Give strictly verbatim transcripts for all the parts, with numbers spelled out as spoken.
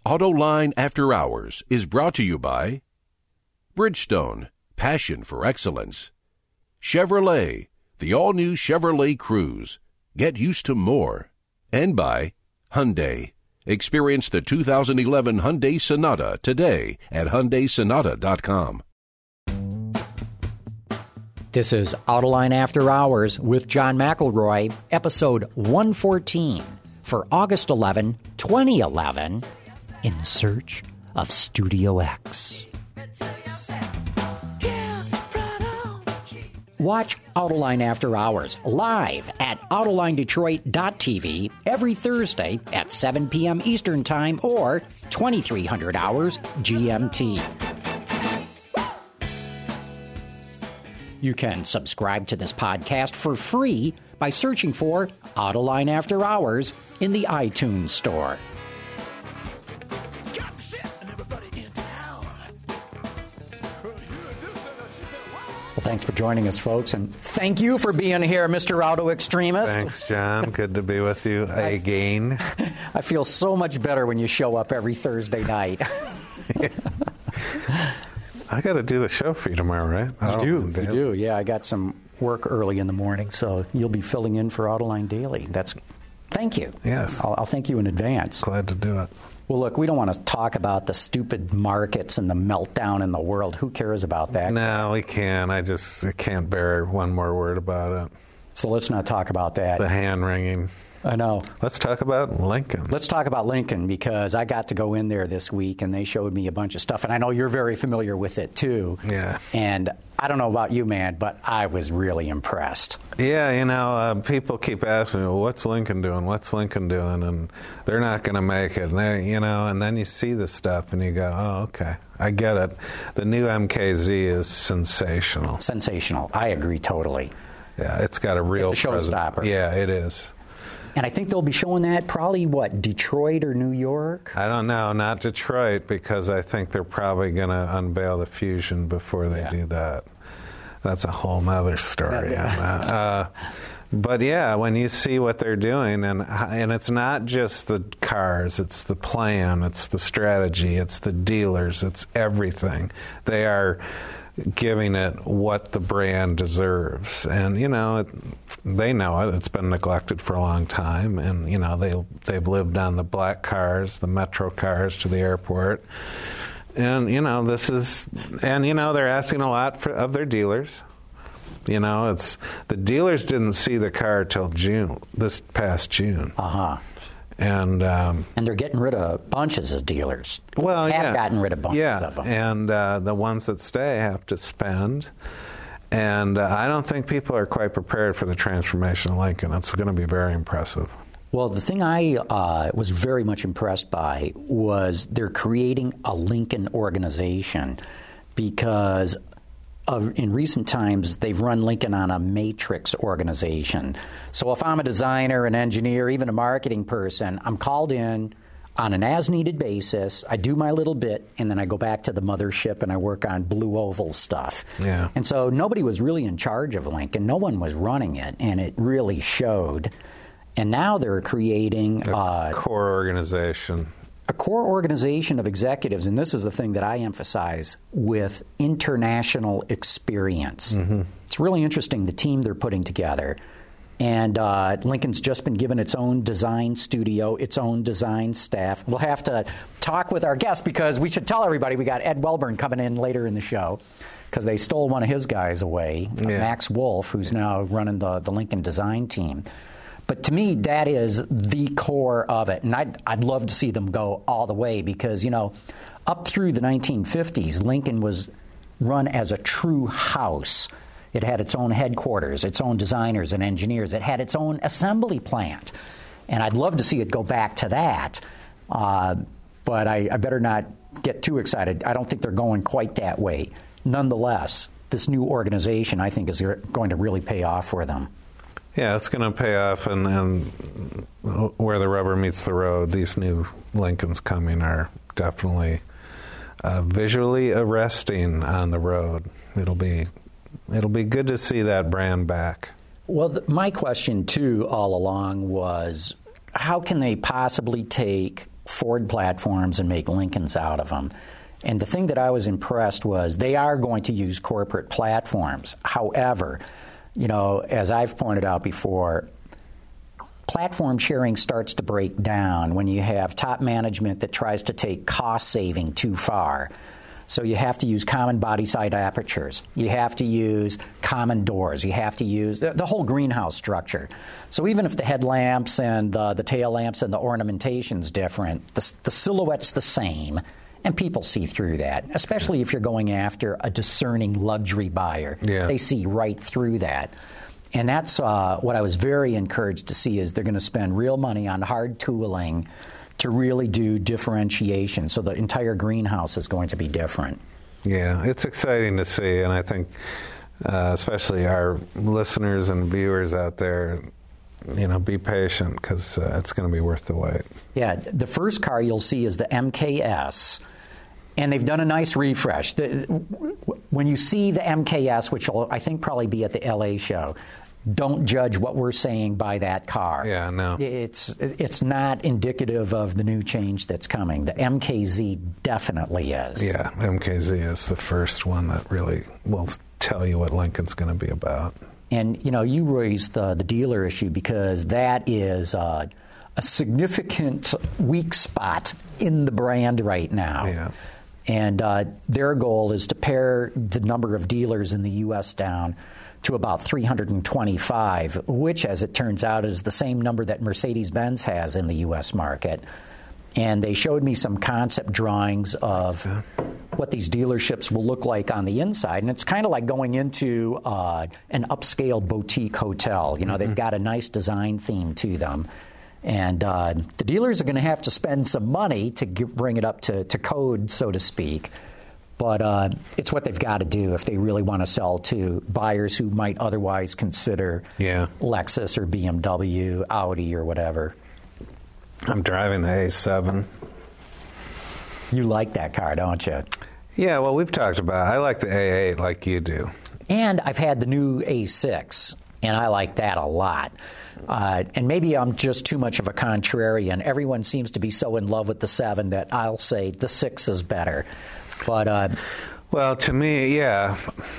Autoline After Hours is brought to you by Bridgestone, passion for excellence. Chevrolet, the all-new Chevrolet Cruze. Get used to more. And by Hyundai. Experience the two thousand eleven Hyundai Sonata today at Hyundai Sonata dot com. This is Autoline After Hours with John McElroy, episode one fourteen for August eleventh, twenty eleven, In Search of Studio X. Watch Autoline After Hours live at Autoline Detroit dot T V every Thursday at seven p.m. Eastern Time or twenty-three hundred hours G M T. You can subscribe to this podcast for free by searching for Autoline After Hours in the iTunes Store. Well, thanks for joining us, folks, and thank you for being here, Mister Auto Extremist. Thanks, John. Good to be with you again. I feel so much better when you show up every Thursday night. I got to do the show for you tomorrow, right? You do, you do. Yeah, I got some work early in the morning, so you'll be filling in for Autoline Daily. That's thank you. Yes, I'll, I'll thank you in advance. Glad to do it. Well, look, we don't want to talk about the stupid markets and the meltdown in the world. Who cares about that? No, we can't. I just I can't bear one more word about it. So let's not talk about that. The hand wringing. I know. Let's talk about Lincoln. Let's talk about Lincoln, because I got to go in there this week and they showed me a bunch of stuff. And I know you're very familiar with it, too. Yeah. And I don't know about you, man, but I was really impressed. Yeah, you know, uh, people keep asking me, well, what's Lincoln doing? What's Lincoln doing? And they're not going to make it. And they, you know, and then you see the stuff and you go, oh, okay, I get it. The new M K Z is sensational. Sensational. I agree totally. Yeah, it's got a real it's a showstopper. Yeah, it is. And I think they'll be showing that probably, what, Detroit or New York? I don't know, not Detroit, because I think they're probably going to unveil the Fusion before they yeah. do that. That's a whole nother story. uh, but yeah, when you see what they're doing, and and it's not just the cars, it's the plan, it's the strategy, it's the dealers, it's everything. They are giving it what the brand deserves. And, you know, it, they know it. It's been neglected for a long time. And, you know, they, they've lived on the black cars, the Metro cars to the airport. And, you know, this is, and, you know, they're asking a lot for, of their dealers. You know, it's, the dealers didn't see the car till June, this past June. Uh-huh. And um, and they're getting rid of bunches of dealers. Well, have yeah. gotten rid of bunches yeah. of them. And uh, the ones that stay have to spend. And uh, I don't think people are quite prepared for the transformation of Lincoln. It's going to be very impressive. Well, the thing I uh, was very much impressed by was they're creating a Lincoln organization, because Of, in recent times, they've run Lincoln on a matrix organization. So if I'm a designer, an engineer, even a marketing person, I'm called in on an as-needed basis. I do my little bit, and then I go back to the mothership and I work on Blue Oval stuff. Yeah. And so nobody was really in charge of Lincoln. No one was running it, and it really showed. And now they're creating a uh, core organization. A core organization of executives, and this is the thing that I emphasize, with international experience. Mm-hmm. It's really interesting, the team they're putting together. And uh, Lincoln's just been given its own design studio, its own design staff. We'll have to talk with our guest, because we should tell everybody we got Ed Welburn coming in later in the show, because they stole one of his guys away, yeah. Max Wolf, who's now running the, the Lincoln design team. But to me, that is the core of it. And I'd, I'd love to see them go all the way, because, you know, up through the nineteen fifties, Lincoln was run as a true house. It had its own headquarters, its own designers and engineers. It had its own assembly plant. And I'd love to see it go back to that. Uh, but I, I better not get too excited. I don't think they're going quite that way. Nonetheless, this new organization, I think, is going to really pay off for them. Yeah, it's going to pay off, and, and where the rubber meets the road, these new Lincolns coming are definitely uh, visually arresting on the road. It'll be, it'll be good to see that brand back. Well, the, my question, too, all along was, how can they possibly take Ford platforms and make Lincolns out of them. And the thing that I was impressed was they are going to use corporate platforms. However, you know, as I've pointed out before, platform sharing starts to break down when you have top management that tries to take cost saving too far. So you have to use common body side apertures. You have to use common doors. You have to use the, the whole greenhouse structure. So even if the headlamps and uh, the tail lamps and the ornamentation's different, the, the silhouette's the same, and people see through that, especially if you're going after a discerning luxury buyer. Yeah. They see right through that. And that's uh, what I was very encouraged to see is they're going to spend real money on hard tooling to really do differentiation. So the entire greenhouse is going to be different. Yeah, it's exciting to see, and I think uh, especially our listeners and viewers out there, you know, be patient because uh, it's going to be worth the wait. Yeah, the first car you'll see is the M K S. And they've done a nice refresh. The, when you see the M K S, which will, I think, probably be at the L A show, don't judge what we're saying by that car. Yeah, no. It's it's not indicative of the new change that's coming. The M K Z definitely is. Yeah, M K Z is the first one that really will tell you what Lincoln's going to be about. And, you know, you raised the, the dealer issue because that is uh, a significant weak spot in the brand right now. Yeah. And uh, their goal is to pare the number of dealers in the U S down to about three hundred twenty-five, which, as it turns out, is the same number that Mercedes-Benz has in the U S market. And they showed me some concept drawings of what these dealerships will look like on the inside. And it's kind of like going into uh, an upscale boutique hotel. You know, mm-hmm. They've got a nice design theme to them. And uh, the dealers are going to have to spend some money to g- bring it up to, to code, so to speak. But uh, it's what they've got to do if they really want to sell to buyers who might otherwise consider yeah. Lexus or B M W, Audi, or whatever. I'm driving the A seven. You like that car, don't you? Yeah, well, we've talked about it. I like the A eight like you do. And I've had the new A six, and I like that a lot. Uh, and maybe I'm just too much of a contrarian. Everyone seems to be so in love with the seven that I'll say the six is better. But uh, well, to me, yeah,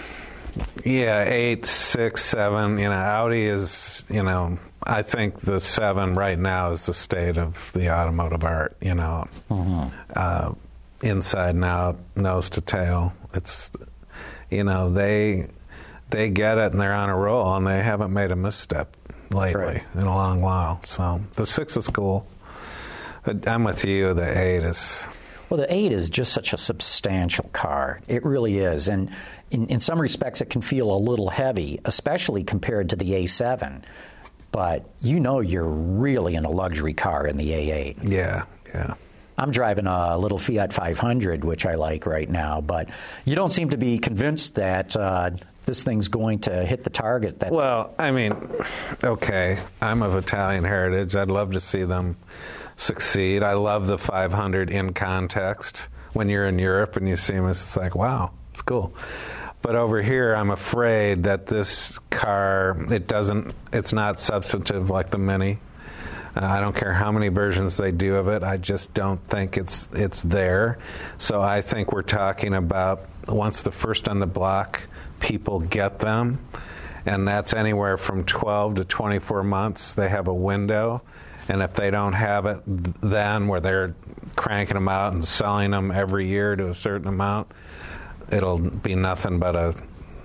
yeah, eight, six, seven. You know, Audi is. You know, I think the seven right now is the state of the automotive art. You know, mm-hmm. uh, inside and out, nose to tail. It's, you know, they they get it and they're on a roll and they haven't made a misstep lately right. in a long while. So the six is cool. But I'm with you. The eight is. Well, the eight is just such a substantial car. It really is. And in, in some respects, it can feel a little heavy, especially compared to the A seven. But you know you're really in a luxury car in the A eight. Yeah, yeah. I'm driving a little Fiat five hundred, which I like right now. But you don't seem to be convinced that uh, this thing's going to hit the target. That well, I mean, okay, I'm of Italian heritage. I'd love to see them succeed. I love the five hundred in context. When you're in Europe and you see them, it's like, wow, it's cool. But over here, I'm afraid that this car, it doesn't, it's not substantive like the Mini. Uh, I don't care how many versions they do of it. I just don't think it's it's there. So I think we're talking about once the first on the block people get them, and that's anywhere from twelve to twenty-four months. They have a window. And if they don't have it then, where they're cranking them out and selling them every year to a certain amount, it'll be nothing but a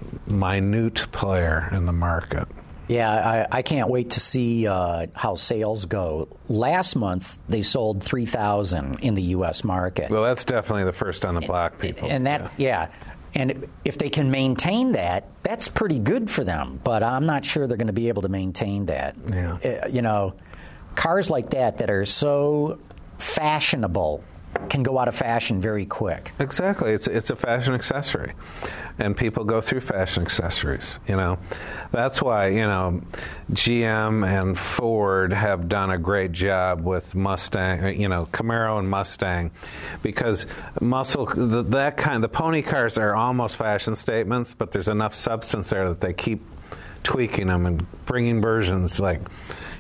minute player in the market. Yeah, I, I can't wait to see uh, how sales go. Last month, they sold three thousand in the U S market. Well, that's definitely the first on the block, people. And that, yeah. yeah. And if they can maintain that, that's pretty good for them. But I'm not sure they're going to be able to maintain that. Yeah. Uh, you know, cars like that that are so fashionable can go out of fashion very quick. Exactly. It's it's a fashion accessory. And people go through fashion accessories, you know. That's why, you know, G M and Ford have done a great job with Mustang, you know, Camaro and Mustang, because muscle, the, that kind, the pony cars are almost fashion statements, but there's enough substance there that they keep tweaking them and bringing versions like,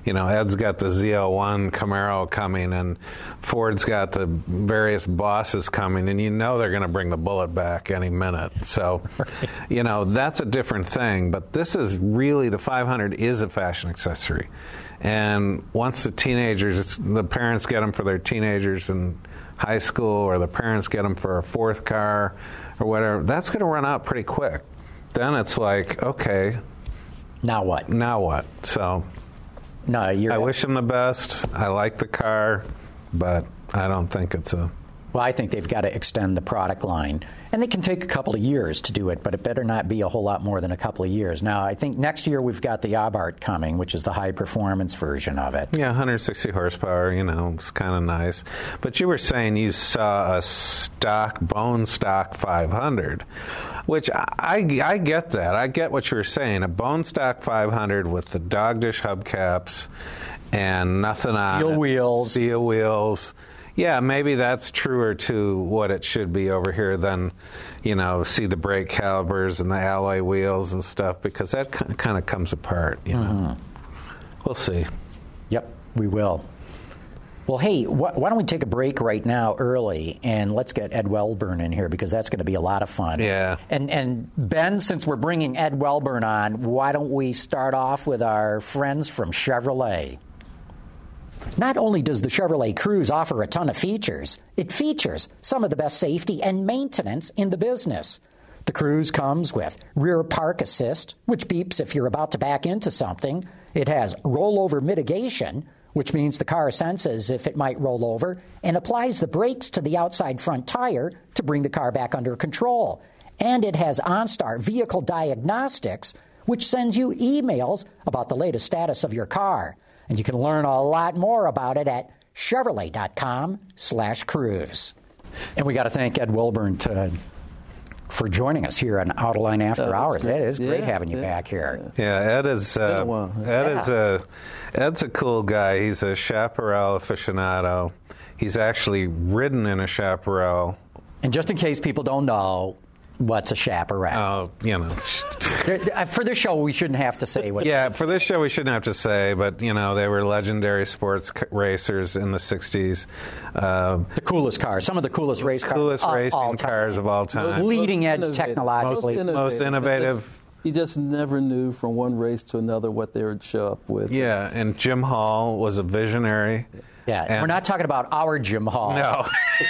you know, Ed's got the Z L one Camaro coming, and Ford's got the various bosses coming, and you know they're going to bring the bullet back any minute. So, you know, that's a different thing. But this is really, the five hundred is a fashion accessory. And once the teenagers, the parents get them for their teenagers in high school, or the parents get them for a fourth car or whatever, that's going to run out pretty quick. Then it's like, okay. Now what? Now what? So no, you're I wish them the best. I like the car, but I don't think it's a... Well, I think they've got to extend the product line. And they can take a couple of years to do it, but it better not be a whole lot more than a couple of years. Now, I think next year we've got the Abarth coming, which is the high-performance version of it. Yeah, one hundred sixty horsepower, you know, it's kind of nice. But you were saying you saw a stock, bone stock five hundred, which I, I, I get that. I get what you were saying. A bone stock five hundred with the dog dish hubcaps and nothing on it. Steel wheels. Steel wheels. Yeah, maybe that's truer to what it should be over here than, you know, see the brake calipers and the alloy wheels and stuff, because that kind of comes apart, you know. Mm-hmm. We'll see. Yep, we will. Well, hey, wh- why don't we take a break right now early, and let's get Ed Welburn in here, because that's going to be a lot of fun. Yeah. And, and Ben, since we're bringing Ed Welburn on, why don't we start off with our friends from Chevrolet? Not only does the Chevrolet Cruze offer a ton of features, it features some of the best safety and maintenance in the business. The Cruze comes with rear park assist, which beeps if you're about to back into something. It has rollover mitigation, which means the car senses if it might roll over and applies the brakes to the outside front tire to bring the car back under control. And it has OnStar Vehicle Diagnostics, which sends you emails about the latest status of your car. And you can learn a lot more about it at Chevrolet.com slash Cruze. And we got to thank Ed Welburn to, for joining us here on Autoline After Hours. Ed, it's great yeah, having you yeah. back here. Yeah, Ed is uh, Ed yeah. is a Ed's a cool guy. He's a Chaparral aficionado. He's actually ridden in a Chaparral. And just in case people don't know, what's a Chaparral? Oh, you know. For this show, we shouldn't have to say what. Yeah, for this show, we shouldn't have to say, but, you know, they were legendary sports c- racers in the sixties. Uh, the coolest cars, some of the coolest race cars. Coolest of racing all time. cars of all time. Most leading edge innovative. technologically. Most innovative. Most innovative. You just never knew from one race to another what they would show up with. Yeah, and Jim Hall was a visionary. Yeah, and we're not talking about our Jim Hall. No.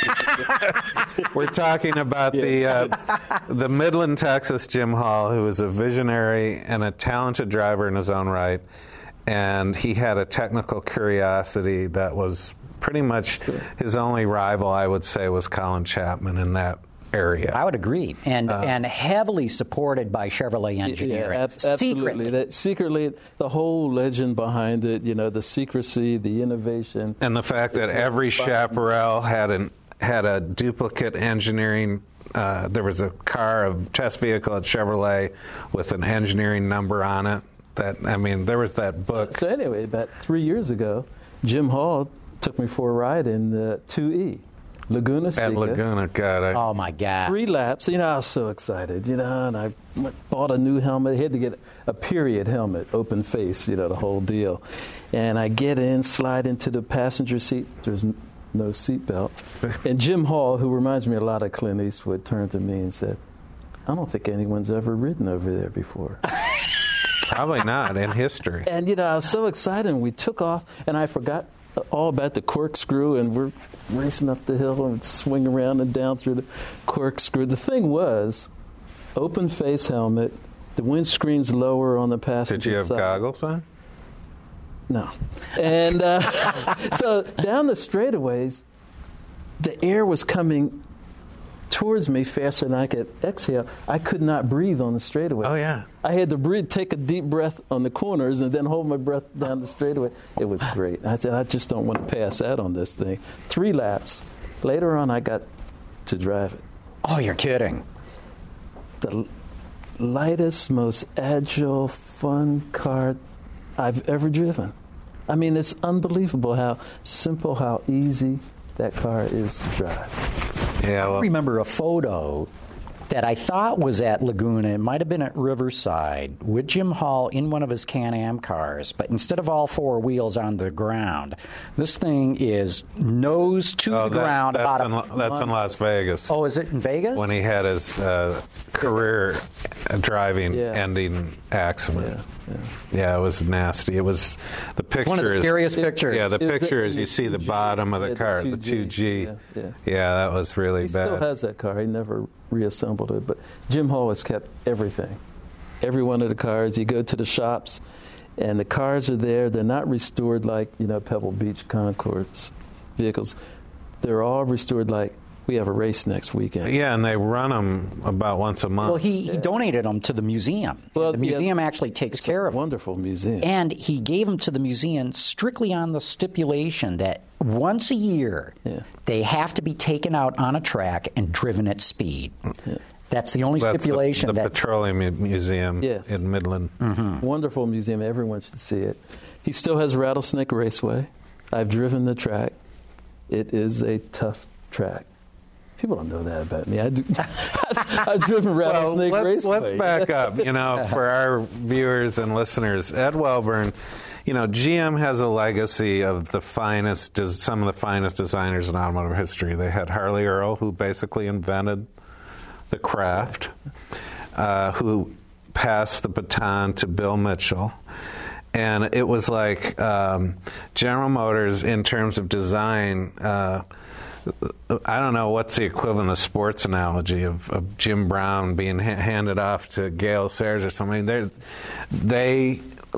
We're talking about the uh, the Midland, Texas Jim Hall, who was a visionary and a talented driver in his own right. And he had a technical curiosity that was pretty much his only rival, I would say, was Colin Chapman in that area. I would agree, and Uh, and heavily supported by Chevrolet engineering. Yeah, ab- absolutely. Secretly. That secretly, the whole legend behind it, you know, the secrecy, the innovation. And the fact that every Chaparral had an had a duplicate engineering. Uh, there was a car, a test vehicle at Chevrolet with an engineering number on it. That I mean, there was that book. So anyway, about three years ago, Jim Hall took me for a ride in the two E. Laguna Seca. At Laguna, God. I, Oh, my God. Three laps. You know, I was so excited, you know, and I went, bought a new helmet. I had to get a period helmet, open face, you know, the whole deal. And I get in, slide into the passenger seat. There's n- no seatbelt. And Jim Hall, who reminds me a lot of Clint Eastwood, turned to me and said, I don't think anyone's ever ridden over there before. Probably not in history. And, you know, I was so excited, and we took off, and I forgot all about the corkscrew, and we're racing up the hill and swing around and down through the corkscrew. The thing was, open face helmet, the windscreen's lower on the passenger side. Did you have side. goggles on? No. And uh, so down the straightaways, the air was coming towards me faster than I could exhale. I could not breathe on the straightaway. Oh, yeah. I had to breathe, take a deep breath on the corners, and then hold my breath down the straightaway. It was great. I said, I just don't want to pass out on this thing. Three laps. Later on, I got to drive it. Oh, you're kidding. The lightest, most agile, fun car I've ever driven. I mean, it's unbelievable how simple, how easy that car is to drive. Yeah, I well, remember a photo that I thought was at Laguna. It might have been at Riverside with Jim Hall in one of his Can-Am cars. But instead of all four wheels on the ground, this thing is nose to oh, the that, ground. That's, about in, a that's in Las Vegas. Oh, is it in Vegas? When he had his uh, career driving yeah. ending accident. Yeah, yeah. yeah, it was nasty. It was the picture. One of the is, scariest pictures. Yeah, the It picture is the you see the two G. bottom of the Yeah, car, the the two G. Yeah, yeah. yeah, that was really He bad. still has that car. He never reassembled it. But Jim Hall has kept everything. Every one of the cars. You go to the shops, and the cars are there. They're not restored like, you know, Pebble Beach Concourse vehicles. They're all restored like we have a race next weekend. Yeah, and they run them about once a month. Well, he, he donated them to the museum. Well, the museum yeah, actually takes it's care a of them. wonderful museum. And he gave them to the museum strictly on the stipulation that once a year Yeah. they have to be taken out on a track and driven at speed. Yeah. That's the only That's stipulation. the, the that Petroleum Mu- Museum Yes. in Midland. Mm-hmm. Wonderful museum. Everyone should see it. He still has Rattlesnake Raceway. I've driven the track. It is a tough track. People don't know that about me. I do. I've driven Rattlesnake well, let's, Raceway. let's back up. You know, for our viewers and listeners, Ed Welburn, you know, G M has a legacy of the finest, some of the finest designers in automotive history. They had Harley Earl, who basically invented the craft, uh, who passed the baton to Bill Mitchell. And it was like um, General Motors, in terms of design, uh, I don't know what's the equivalent of sports analogy of, of Jim Brown being ha- handed off to Gale Sayers or something. They're, they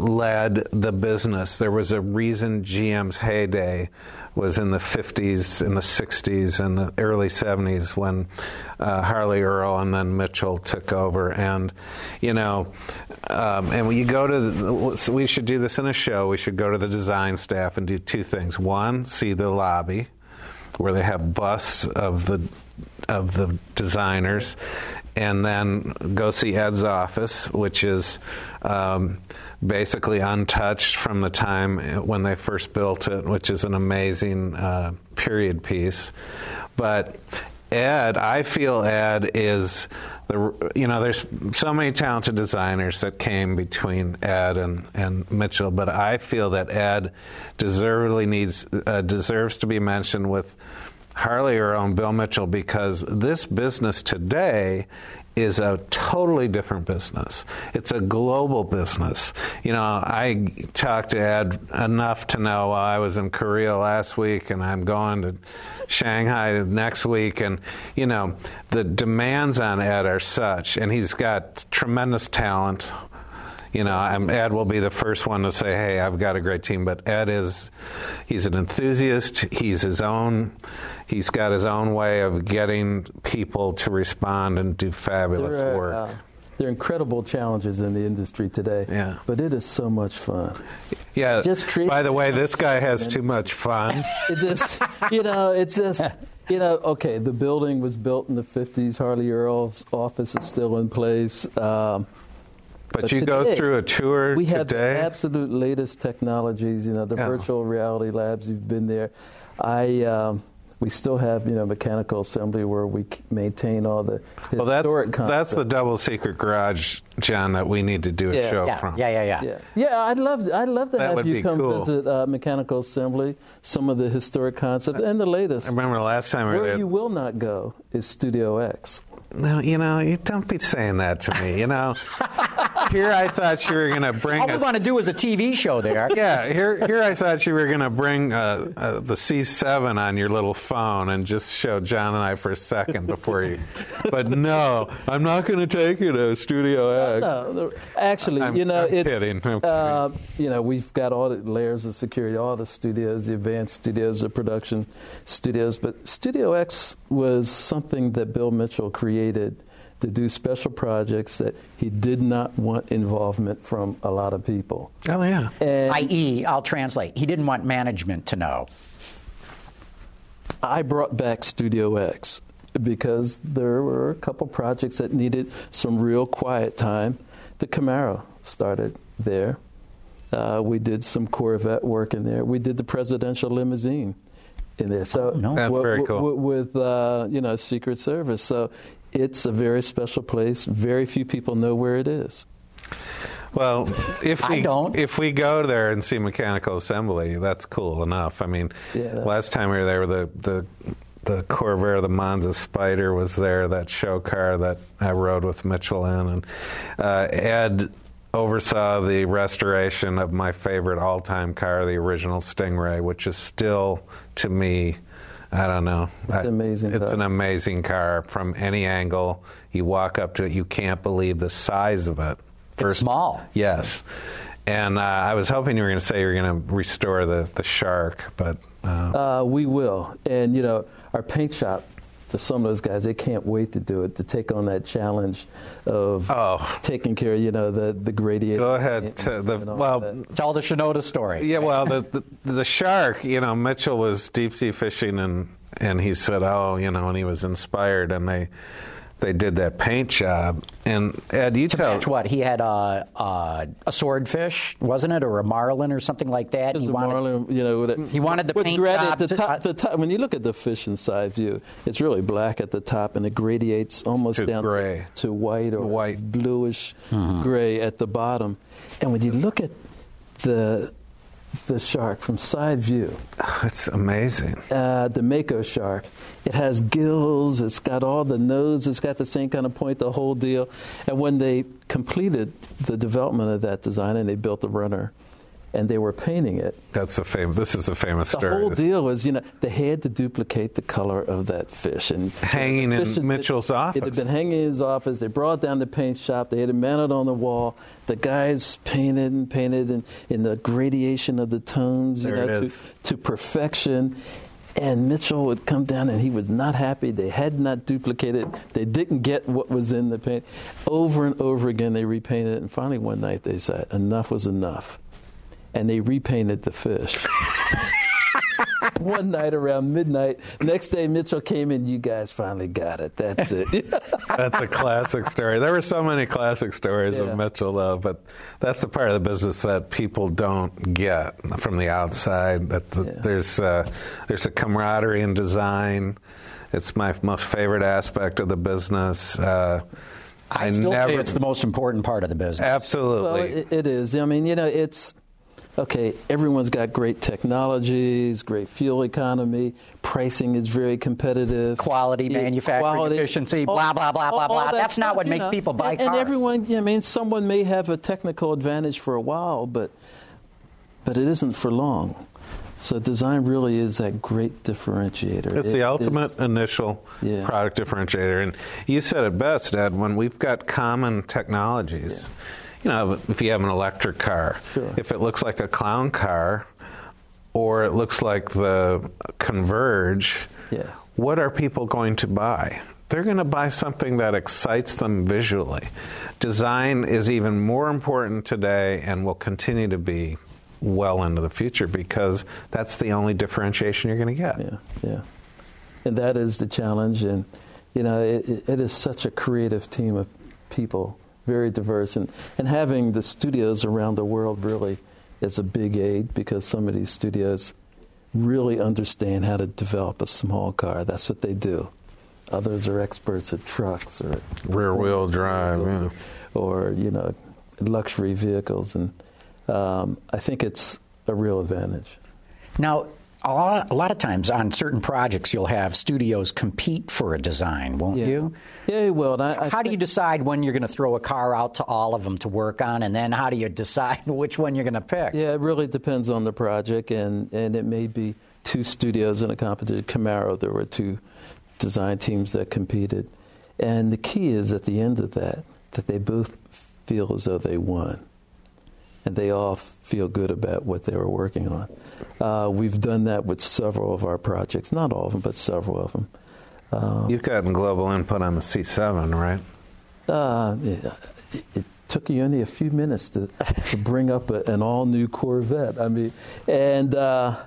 led the business. There was a reason G M's heyday was in the fifties, in the sixties, and the early seventies when uh, Harley Earl and then Mitchell took over. And, you know, um, and when you go to, the, so we should do this in a show, we should go to the design staff and do two things. One, see the lobby, where they have busts of the of the designers, and then go see Ed's office, which is um, basically untouched from the time when they first built it, which is an amazing uh, period piece. But Ed, I feel Ed is the, you know, there's so many talented designers that came between Ed and, and Mitchell, but I feel that Ed deservedly needs uh, deserves to be mentioned with Harley Earl and Bill Mitchell, because this business today is a totally different business. It's a global business. You know, I talked to Ed enough to know, well, I was in Korea last week and I'm going to Shanghai next week, and, you know, the demands on Ed are such, and he's got tremendous talent. You know, I'm, Ed will be the first one to say, hey, I've got a great team. But Ed is, he's an enthusiast. He's his own, he's got his own way of getting people to respond and do fabulous there are, work. Uh, there are incredible challenges in the industry today. Yeah. But it is so much fun. Yeah. Just create- by the way, this guy has too much fun. It just, you know, it's just, you know, okay, the building was built in the fifties. Harley Earl's office is still in place. Um, But, But you today, go through a tour we have today. the absolute latest technologies. You know, the Yeah. virtual reality labs. You've been there. I um, we still have, you know, mechanical assembly where we c- maintain all the well, historic that's, concepts. that's the double secret garage, John, that we need to do a Yeah. show yeah, from. yeah, yeah, yeah, Yeah, yeah. I'd love, I'd love to That have would you be come cool. visit uh, mechanical assembly, some of the historic concepts, and the latest. I remember the last time we were Where there. you will not go is Studio X. No, you know, you don't be saying that to me. You know, here I thought you were going to bring All we us. want to do is a T V show there. Yeah, here, here I thought you were going to bring uh, uh, the C seven on your little phone and just show John and I for a second before you. But no, I'm not going to take you to Studio X. No, no, actually, I'm- you know, I'm it's kidding, I'm uh, you know, we've got all the layers of security, all the studios, the advanced studios, the production studios. But Studio X was something that Bill Mitchell created to do special projects that he did not want involvement from a lot of people. Oh yeah. And that is, I'll translate. He didn't want management to know. I brought back Studio X because there were a couple projects that needed some real quiet time. The Camaro started there. Uh, we did some Corvette work in there. We did the presidential limousine in there. So oh, no. That's w- very w- cool. w- with uh, you know Secret Service. So it's a very special place. Very few people know where it is. Well, if we I don't. if we go there and see mechanical assembly, that's cool enough. I mean, Yeah, that- last time we were there, the the the Corvair, the Monza Spider was there, that show car that I rode with Mitchell in, and uh, Ed oversaw the restoration of my favorite all-time car, the original Stingray, which is still, to me, I don't know. It's an amazing It's car. an amazing car from any angle. You walk up to it, you can't believe the size of it. It's small. Yes. And uh, I was hoping you were going to say you were going to restore the, the Shark, but... Uh, Uh, we will. And, you know, our paint shop, to some of those guys, they can't wait to do it, to take on that challenge of Oh. taking care of, you know, the, the gradient. Go ahead. and- To the, and all well, that. Tell the Shinoda story. yeah, well, the, the the Shark, you know, Mitchell was deep-sea fishing, and, and he said, oh, you know, and he was inspired, and they... They did that paint job, and Ed, you To tell match what? He had a, a, a swordfish, wasn't it, or a marlin or something like that? It's He a wanted, marlin, you know, with he wanted the with paint grad- job at the to- top, uh, the top. When you look at the fish in side view, it's really black at the top, and it gradiates almost To down gray. To, to white or White. bluish Mm-hmm. gray at the bottom. And when you look at the the shark from side view, it's amazing. uh, the Mako shark. It has gills, it's got all the nose, it's got the same kind of point, the whole deal. And when they completed the development of that design and they built the runner and they were painting it, That's a famous. This is a famous the story. whole This- deal was, you know, they had to duplicate the color of that fish. And Hanging the in fish had- Mitchell's It office. had been hanging in his office. They brought it down to the paint shop. They had it mounted on the wall. The guys painted and painted in, in the gradation of the tones, you There know, it to, is. to perfection. And Mitchell would come down and he was not happy. They had not duplicated. They didn't get what was in the paint. Over and over again, they repainted it. And finally, one night, they said, enough was enough. And they repainted the fish. One night around midnight. Next day, Mitchell came in. You guys finally got it. That's it. That's a classic story. There were so many classic stories Yeah. of Mitchell, though, but that's the part of the business that people don't get from the outside. That the, Yeah. there's uh, there's a camaraderie in design. It's my most favorite aspect of the business. Uh, I, I still never say it's the most important part of the business. absolutely. Well, it, it is. I mean, you know, it's okay. Everyone's got great technologies, great fuel economy. Pricing is very competitive. Quality, Yeah, manufacturing quality, efficiency, all- blah, blah, blah, all- blah, all blah. that That's not stuff, what you makes know. people buy and, cars. And everyone, I mean, someone may have a technical advantage for a while, but but it isn't for long. So design really is that great differentiator. It's It the is- ultimate initial Yeah. product differentiator. And you said it best, Ed, when we've got common technologies. You know, if you have an electric car, Sure. if it looks like a clown car or it looks like the Converge, Yes. what are people going to buy? They're going to buy something that excites them visually. Design is even more important today and will continue to be well into the future because that's the only differentiation you're going to get. Yeah, yeah. And that is the challenge. And, you know, it, it- it is such a creative team of people, very diverse. And, and having the studios around the world really is a big aid because some of these studios really understand how to develop a small car. That's what they do. Others are experts at trucks or Rear-wheel drive, yeah. or, you know, luxury vehicles. And um, I think it's a real advantage. Now, a lot, a lot of times on certain projects, you'll have studios compete for a design, won't Yeah. you? Yeah, well, and I, I How do you think- decide when you're going to throw a car out to all of them to work on, and then how do you decide which one you're going to pick? Yeah, it really depends on the project, and, and it may be two studios in a competition. Camaro, there were two design teams that competed. And the key is at the end of that, that they both feel as though they won. And they all feel good about what they were working on. Uh, we've done that with several of our projects. Not all of them, but several of them. Uh, You've gotten global input on the C seven, right? Uh, yeah, it, it took you only a few minutes to, to bring up a, an all-new Corvette. I mean, and, uh,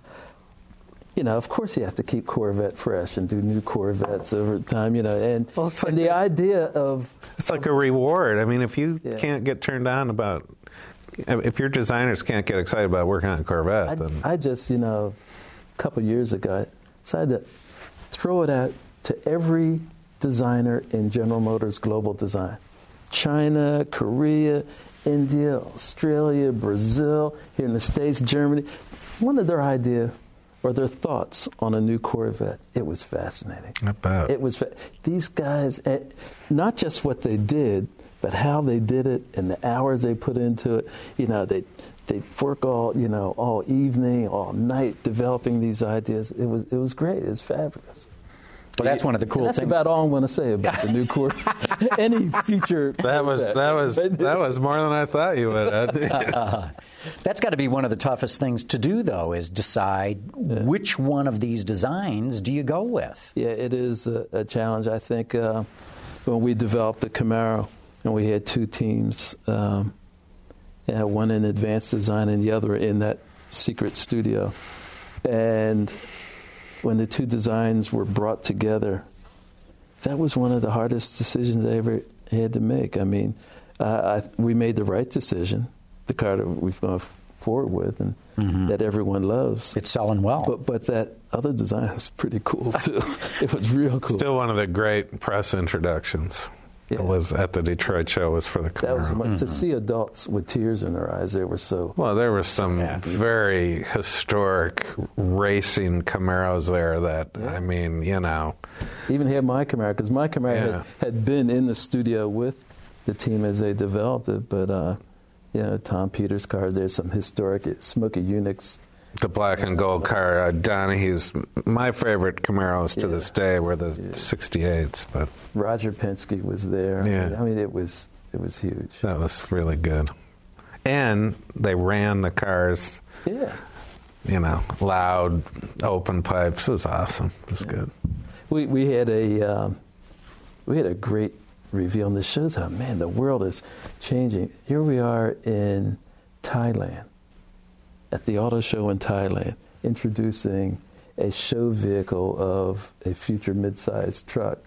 you know, of course you have to keep Corvette fresh and do new Corvettes over time, you know. And, Well, it's like and the this- idea of... It's like a reward. I mean, if you Yeah. can't get turned on about, if your designers can't get excited about working on a Corvette, I, then I just, you know, a couple years ago, I decided to throw it out to every designer in General Motors Global Design. China, Korea, India, Australia, Brazil, here in the States, Germany. One of their idea or their thoughts on a new Corvette. It was fascinating. I bet. It was fa- these guys, not just what they did, but how they did it and the hours they put into it. You know, they they work all you know all evening, all night developing these ideas. It was it was great. It was fabulous. Well, that's one of the cool that's things. That's about all I'm going to say about the new Corvette. Any future. That was that was that was more than I thought you would. uh, that's got to be one of the toughest things to do, though, is decide yeah. which one of these designs do you go with. Yeah, it is a, a challenge. I think uh, when we developed the Camaro, and we had two teams, um, yeah, one in advanced design and the other in that secret studio, and when the two designs were brought together, that was one of the hardest decisions I ever had to make. I mean, uh, I, we made the right decision, the car that we've gone forward with and mm-hmm. that everyone loves. It's selling well. But, but that other design was pretty cool, too. It was real cool. Still one of the great press introductions. Yeah. It was at the Detroit show. Was for the Camaro. That was mm-hmm. to see adults with tears in their eyes. They were so well. There were some so very historic racing Camaros there. That yeah. I mean, you know, even had my Camaro because my Camaro yeah. had, had been in the studio with the team as they developed it. But uh, you know, Tom Peters' cars. There's some historic Smokey Unix. The black and gold car, uh, Donahue's, my favorite Camaros to yeah. this day were the yeah. sixty-eights. But Roger Penske was there. Yeah. I mean, it was it was huge. That was really good. And they ran the cars, yeah. you know, loud, open pipes. It was awesome. It was yeah. good. We we had a um, we had a great reveal, and this shows how, man, the world is changing. Here we are in Thailand, at the auto show in Thailand, introducing a show vehicle of a future mid-sized truck.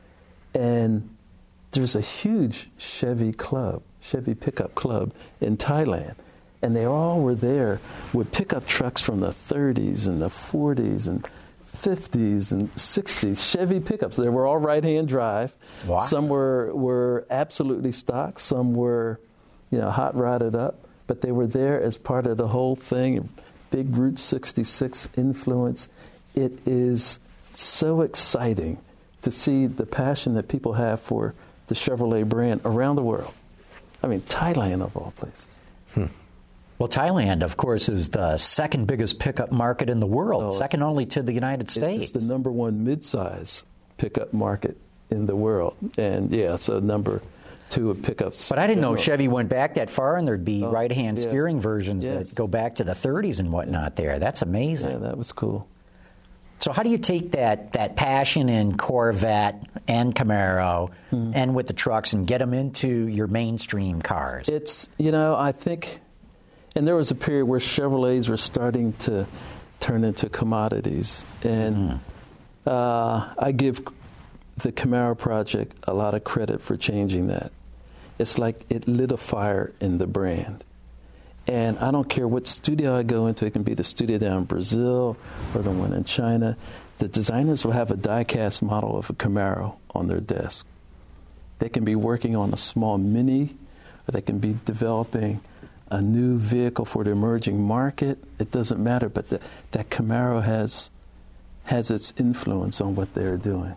And there's a huge Chevy club, Chevy pickup club in Thailand. And they all were there with pickup trucks from the thirties and the forties and fifties and sixties, Chevy pickups. They were all right-hand drive. Wow. Some were, were absolutely stock. Some were, you know, hot rodded up. But they were there as part of the whole thing. Big Route sixty-six influence. It is so exciting to see the passion that people have for the Chevrolet brand around the world. I mean, Thailand of all places. Hmm. Well, Thailand, of course, is the second biggest pickup market in the world, oh, second only to the United States. It's the number one midsize pickup market in the world. And, yeah, so number two of pickups. But I didn't know Chevy went back that far, and there'd be oh, right-hand yeah. steering versions yes. that go back to the thirties and whatnot there. That's amazing. Yeah, that was cool. So how do you take that, that passion in Corvette and Camaro mm-hmm. and with the trucks and get them into your mainstream cars? It's, you know, I think... And there was a period where Chevrolets were starting to turn into commodities. And mm. uh, I give the Camaro project a lot of credit for changing that. It's like it lit a fire in the brand. And I don't care what studio I go into. It can be the studio down in Brazil or the one in China. The designers will have a die-cast model of a Camaro on their desk. They can be working on a small Mini, or they can be developing a new vehicle for the emerging market. It doesn't matter, but the, that Camaro has has its influence on what they're doing.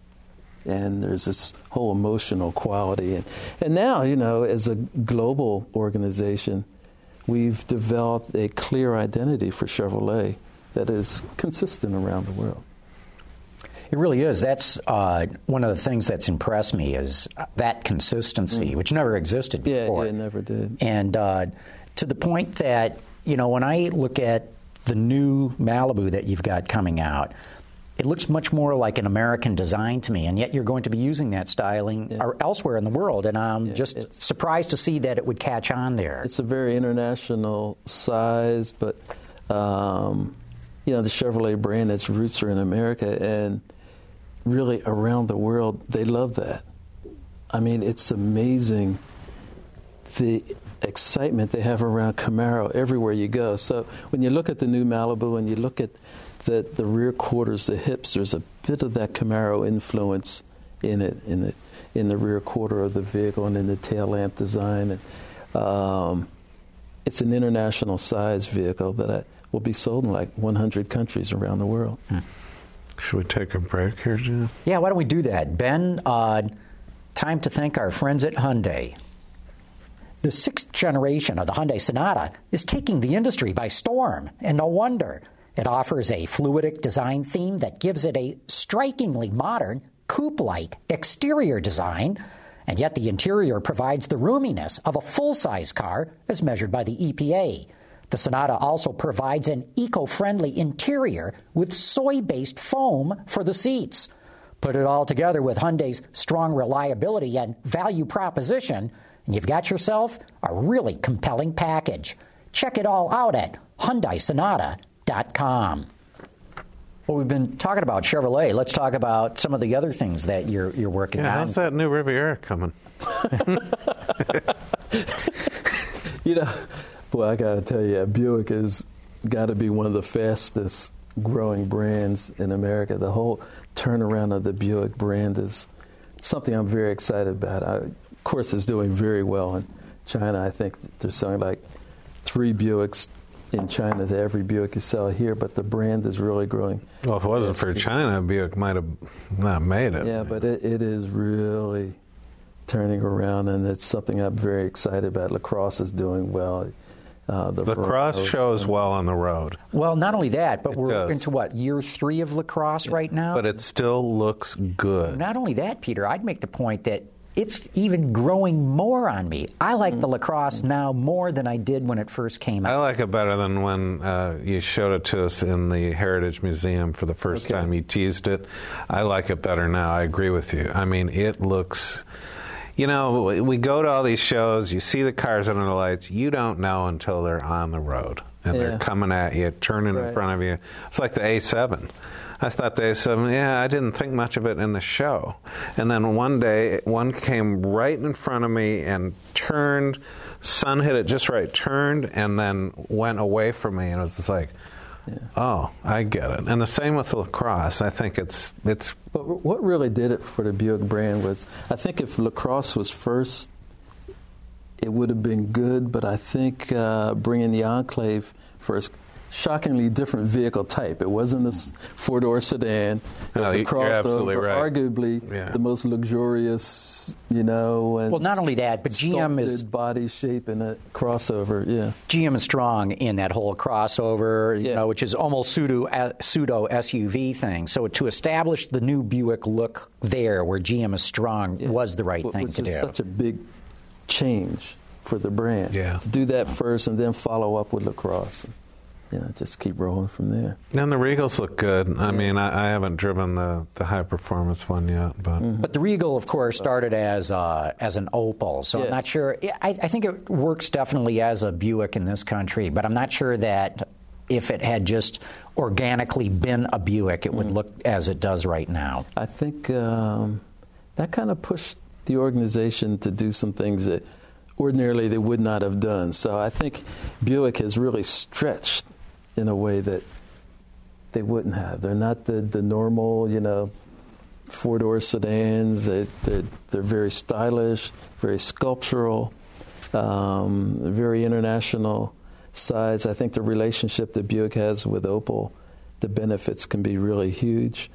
And there's this whole emotional quality. And, and now, you know, as a global organization, we've developed a clear identity for Chevrolet that is consistent around the world. It really is. That's uh, one of the things that's impressed me is that consistency, mm. which never existed before. Yeah, yeah, it never did. And uh, to the point that, you know, when I look at the new Malibu that you've got coming out, it looks much more like an American design to me, and yet you're going to be using that styling yeah. elsewhere in the world, and I'm yeah, just surprised to see that it would catch on there. It's a very international size, but, um, you know, the Chevrolet brand, its roots are in America, and really around the world, they love that. I mean, it's amazing the excitement they have around Camaro everywhere you go. So when you look at the new Malibu and you look at that the rear quarters, the hips, there's a bit of that Camaro influence in it, in the in the rear quarter of the vehicle and in the tail lamp design. And, um, it's an international size vehicle that I, will be sold in like one hundred countries around the world. Hmm. Should we take a break here, Jim? Yeah, why don't we do that? Ben, uh, time to thank our friends at Hyundai. The sixth generation of the Hyundai Sonata is taking the industry by storm, and no wonder. It offers a fluidic design theme that gives it a strikingly modern, coupe-like exterior design, and yet the interior provides the roominess of a full-size car as measured by the E P A. The Sonata also provides an eco-friendly interior with soy-based foam for the seats. Put it all together with Hyundai's strong reliability and value proposition, and you've got yourself a really compelling package. Check it all out at Hyundai Sonata dot com. Well, we've been talking about Chevrolet. Let's talk about some of the other things that you're you're working yeah, on. How's that new Riviera coming? You know, boy, I got to tell you, Buick has got to be one of the fastest growing brands in America. The whole turnaround of the Buick brand is something I'm very excited about. I, of course, it's doing very well in China. I think they're selling like three Buicks in China to every Buick you sell here, but the brand is really growing. Well, if it wasn't for China, Buick might have not made it. Yeah, but it, it is really turning around, and it's something I'm very excited about. LaCrosse is doing well. Uh, the LaCrosse shows well on the road. Well, not only that, but it we're does. into what, year three of LaCrosse yeah. right now? But it still looks good. Not only that, Peter, I'd make the point that it's even growing more on me. I like mm. the LaCrosse now more than I did when it first came out. I like it better than when uh, you showed it to us in the Heritage Museum for the first okay. time. You teased it. I like it better now. I agree with you. I mean, it looks... You know, we go to all these shows, you see the cars under the lights, you don't know until they're on the road. And yeah. they're coming at you, turning right. in front of you. It's like the A seven. I thought the A seven, yeah, I didn't think much of it in the show. And then one day, one came right in front of me and turned, sun hit it just right, turned, and then went away from me. And it was just like, yeah. oh, I get it. And the same with the LaCrosse. I think it's it's. But what really did it for the Buick brand was, I think if LaCrosse was first, it would have been good. But I think uh, bringing the Enclave first, shockingly different vehicle type. It wasn't a four-door sedan. It was no, a crossover, right. arguably yeah. the most luxurious, you know. And well, not only that, but G M is body shape in a crossover. Yeah, G M is strong in that whole crossover, you yeah. know, which is almost pseudo uh, pseudo S U V thing. So to establish the new Buick look there, where G M is strong, yeah. was the right w- thing which to is do. Such a big change for the brand. Yeah. To do that first and then follow up with LaCrosse. You know, just keep rolling from there. And the Regals look good. I yeah. mean, I, I haven't driven the, the high-performance one yet. But mm-hmm. but the Regal, of course, started as uh, as an Opel. So yes. I'm not sure. I, I think it works definitely as a Buick in this country. But I'm not sure that if it had just organically been a Buick, it would mm-hmm. look as it does right now. I think um, that kind of pushed the organization to do some things that ordinarily they would not have done. So I think Buick has really stretched in a way that they wouldn't have. They're not the, the normal, you know, four-door sedans. They, they're, they're very stylish, very sculptural, um, very international size. I think the relationship that Buick has with Opel, the benefits can be really huge.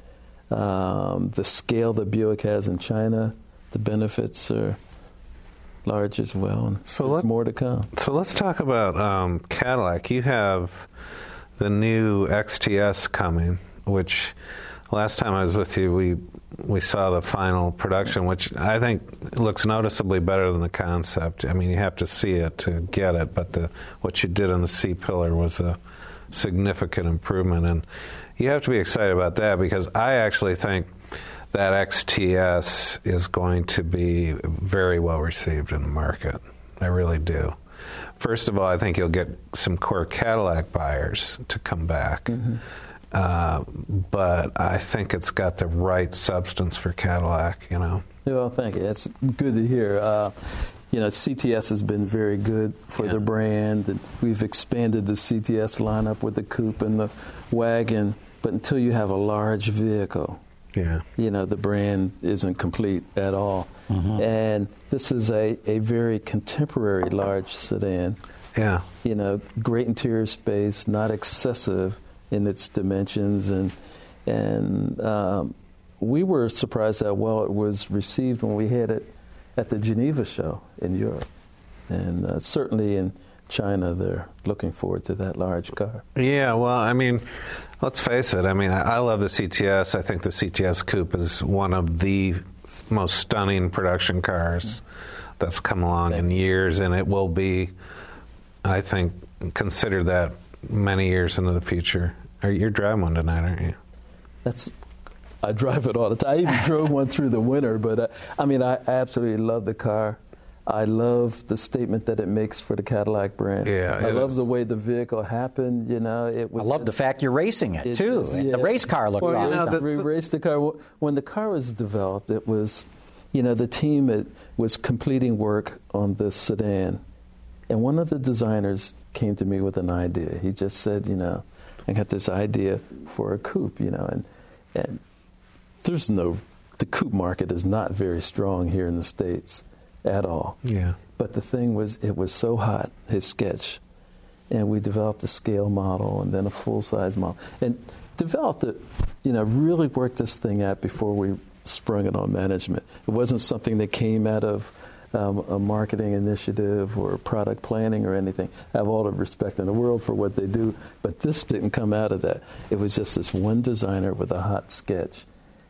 Um, the scale that Buick has in China, the benefits are large as well. And so there's let, more to come. So let's talk about um, Cadillac. You have the new X T S coming, which last time I was with you, we we saw the final production, which I think looks noticeably better than the concept. I mean, you have to see it to get it, but the what you did on the C-pillar was a significant improvement, and you have to be excited about that because I actually think that X T S is going to be very well received in the market. I really do. First of all, I think you'll get some core Cadillac buyers to come back. Mm-hmm. Uh, but I think it's got the right substance for Cadillac, you know. Well, thank you. That's good to hear. Uh, you know, C T S has been very good for yeah. the brand. And we've expanded the C T S lineup with the coupe and the wagon but until you have a large vehicle, yeah, you know, the brand isn't complete at all. Mm-hmm. And this is a, a very contemporary large sedan. Yeah. You know, great interior space, not excessive in its dimensions, and and um, we were surprised how well it was received when we had it at the Geneva show in Europe, and uh, certainly in China they're looking forward to that large car. Yeah, well, I mean, let's face it. I mean, I, I love the C T S. I think the C T S Coupe is one of the most stunning production cars that's come along in years, and it will be, I think, considered that many years into the future. You're driving one tonight, aren't you? That's, I drive it all the time. I even drove one through the winter, but uh, I mean, I absolutely love the car. I love the statement that it makes for the Cadillac brand. Yeah, I love is. the way the vehicle happened. You know, it was. I love just, the fact you're racing it, it too. is, yeah. The race car looks well, awesome. You know, the, we raced the car. When the car was developed, it was, you know, the team it, was completing work on the sedan, and one of the designers came to me with an idea. He just said, you know, I got this idea for a coupe, you know, and and there's no, the coupe market is not very strong here in the States at all. Yeah. But the thing was, it was so hot, his sketch, and we developed a scale model and then a full-size model, and developed it, you know, really worked this thing out before we sprung it on management. It wasn't something that came out of Um, a marketing initiative or product planning or anything. I have all the respect in the world for what they do, but this didn't come out of that. It was just this one designer with a hot sketch.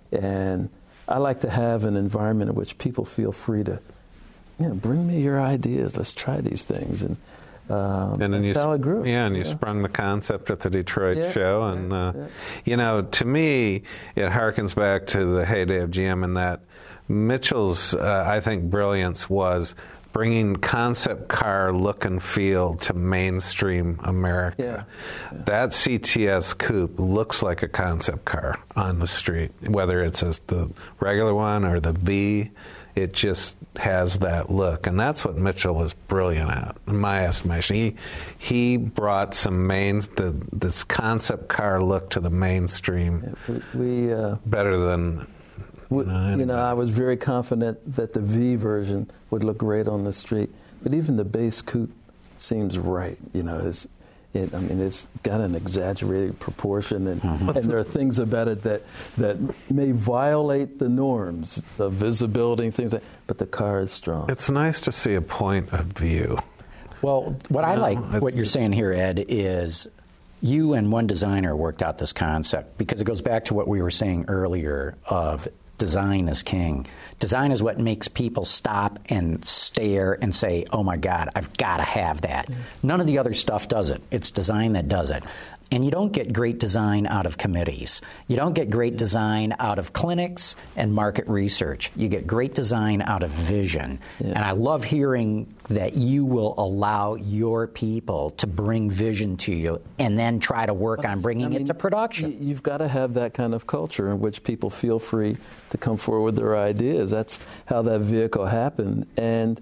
And I like to have an environment in which people feel free to, you know, bring me your ideas. Let's try these things. And, um, and that's you, how it grew. Yeah, and you yeah. sprung the concept at the Detroit yeah, show. And, yeah, uh, yeah. you know, to me, it harkens back to the heyday of G M in that Mitchell's, uh, I think, brilliance was bringing concept car look and feel to mainstream America. Yeah. Yeah. That C T S Coupe looks like a concept car on the street, whether it's a, the regular one or the V. It just has that look, and that's what Mitchell was brilliant at, in my estimation. He he brought some main the, this concept car look to the mainstream Yeah, we, we uh, better than. We, you know, I was very confident that the V version would look great on the street, but even the base coupe seems right. You know, it's, it, I mean, it's got an exaggerated proportion, and, mm-hmm. and there are things about it that, that may violate the norms, the visibility, things like. But the car is strong. It's nice to see a point of view. Well, what I like, what you're saying here, Ed, is you and one designer worked out this concept, because it goes back to what we were saying earlier of design is king. Design is what makes people stop and stare and say, oh my God, I've got to have that. Mm. None of the other stuff does it. It's design that does it. And you don't get great design out of committees. You don't get great design out of clinics and market research. You get great design out of vision. Yeah. And I love hearing that you will allow your people to bring vision to you and then try to work on bringing I mean, it to production. You've got to have that kind of culture in which people feel free to come forward with their ideas. That's how that vehicle happened. And,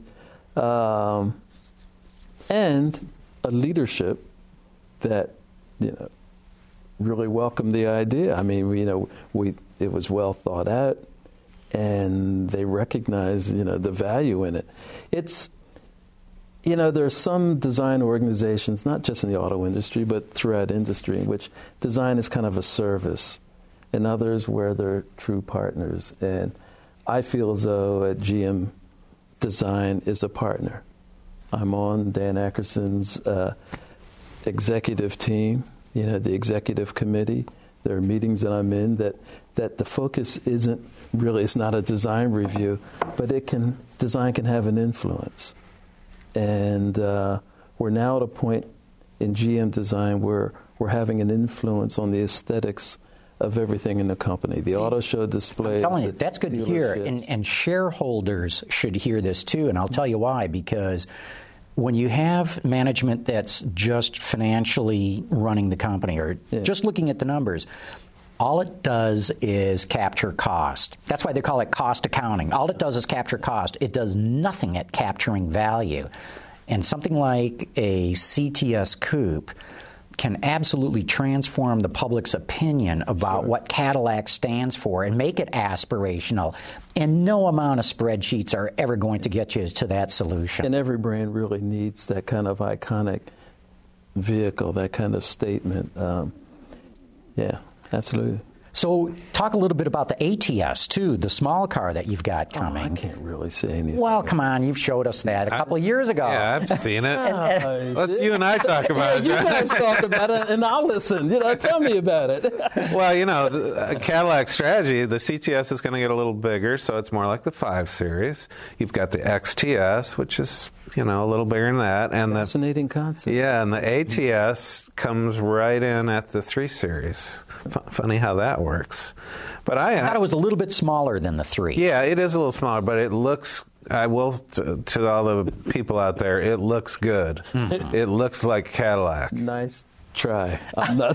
um, and a leadership that, you know, really welcomed the idea. I mean, you know, we it was well thought out, and they recognize, you know, the value in it. It's, you know, there are some design organizations, not just in the auto industry, but throughout industry, in which design is kind of a service, and others where they're true partners. And I feel as though at G M, design is a partner. I'm on Dan Ackerson's uh, executive team, you know, the executive committee. There are meetings that I'm in that, that the focus isn't really, it's not a design review, but it can, design can have an influence. And uh, we're now at a point in G M design where we're having an influence on the aesthetics of everything in the company. The See, auto show displays. I'm telling you, that's good to hear. And, and shareholders should hear this too. And I'll tell you why. Because when you have management that's just financially running the company or yeah. just looking at the numbers, all it does is capture cost. That's why they call it cost accounting. All it does is capture cost. It does nothing at capturing value. And something like a C T S Coupe can absolutely transform the public's opinion about sure. what Cadillac stands for and make it aspirational. And no amount of spreadsheets are ever going to get you to that solution. And every brand really needs that kind of iconic vehicle, that kind of statement. Um, yeah, absolutely. So talk a little bit about the A T S, too, the small car that you've got coming. Oh, I can't really say anything. Well, come on, you've showed us that a couple I, of years ago. Yeah, I've seen it. uh, Let's you and I talk about yeah, it. You guys talk about it, and I'll listen. You know, tell me about it. Well, you know, the Cadillac strategy, the C T S is going to get a little bigger, so it's more like the five series. You've got the X T S, which is, you know, a little bigger than that. And Fascinating the, concept. Yeah, and the A T S comes right in at the three series. F- funny how that works. But I, I thought it was a little bit smaller than the three. Yeah, it is a little smaller, but it looks, I will, to, to all the people out there, it looks good. Mm-hmm. It looks like Cadillac. Nice try. I'm not.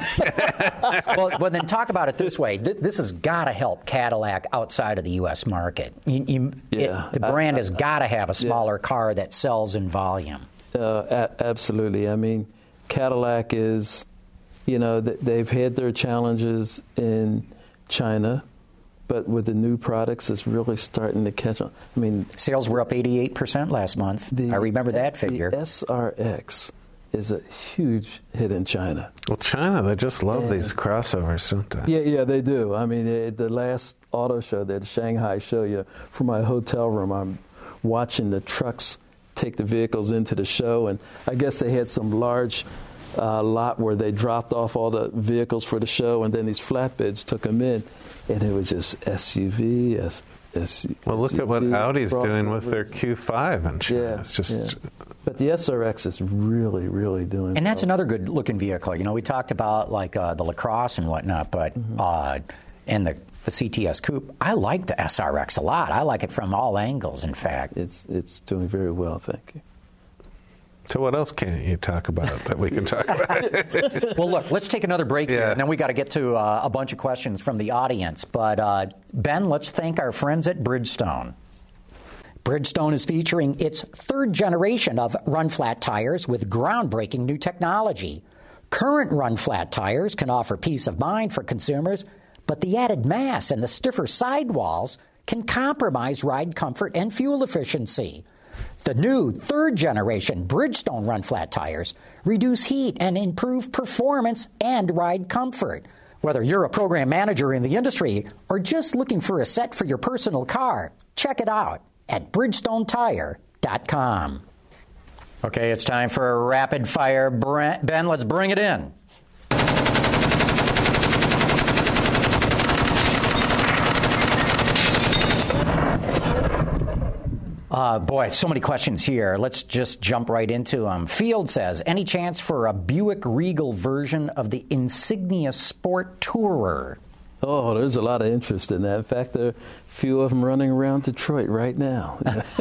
well, well, then talk about it this way. Th- this has got to help Cadillac outside of the U S market. You, you, yeah, it, the brand I, I, has got to have a smaller yeah. car that sells in volume. Uh, a- absolutely. I mean, Cadillac is, you know, th- they've had their challenges in China, but with the new products, it's really starting to catch on. I mean, sales were up eighty-eight percent last month. The, I remember that figure. The S R X is a huge hit in China. Well, China, they just love yeah. these crossovers, don't they? Yeah, yeah, they do. I mean, they, the last auto show, the Shanghai show, you know, from my hotel room, I'm watching the trucks take the vehicles into the show, and I guess they had some large uh, lot where they dropped off all the vehicles for the show, and then these flatbeds took them in, and it was just S U V, S, S, well, look S U V, at what Audi's doing with crossovers. their Q five in China. Yeah, it's just. yeah. But the S R X is really, really doing. And that's well. another good-looking vehicle. You know, we talked about like uh, the LaCrosse and whatnot, but mm-hmm. uh, and the the C T S Coupe. I like the S R X a lot. I like it from all angles. In fact, it's it's doing very well. Thank you. So what else can't you talk about that we can talk about? Well, look, let's take another break yeah. here, and then we got to get to uh, a bunch of questions from the audience. But, uh, Ben, let's thank our friends at Bridgestone. Bridgestone is featuring its third generation of run-flat tires with groundbreaking new technology. Current run-flat tires can offer peace of mind for consumers, but the added mass and the stiffer sidewalls can compromise ride comfort and fuel efficiency. The new third-generation Bridgestone run-flat tires reduce heat and improve performance and ride comfort. Whether you're a program manager in the industry or just looking for a set for your personal car, check it out at bridgestone tire dot com. Okay, it's time for a rapid fire. Ben, let's bring it in. Uh, boy, so many questions here. Let's just jump right into them. Field says, any chance for a Buick Regal version of the Insignia Sport Tourer? Oh, there's a lot of interest in that. In fact, there are a few of them running around Detroit right now.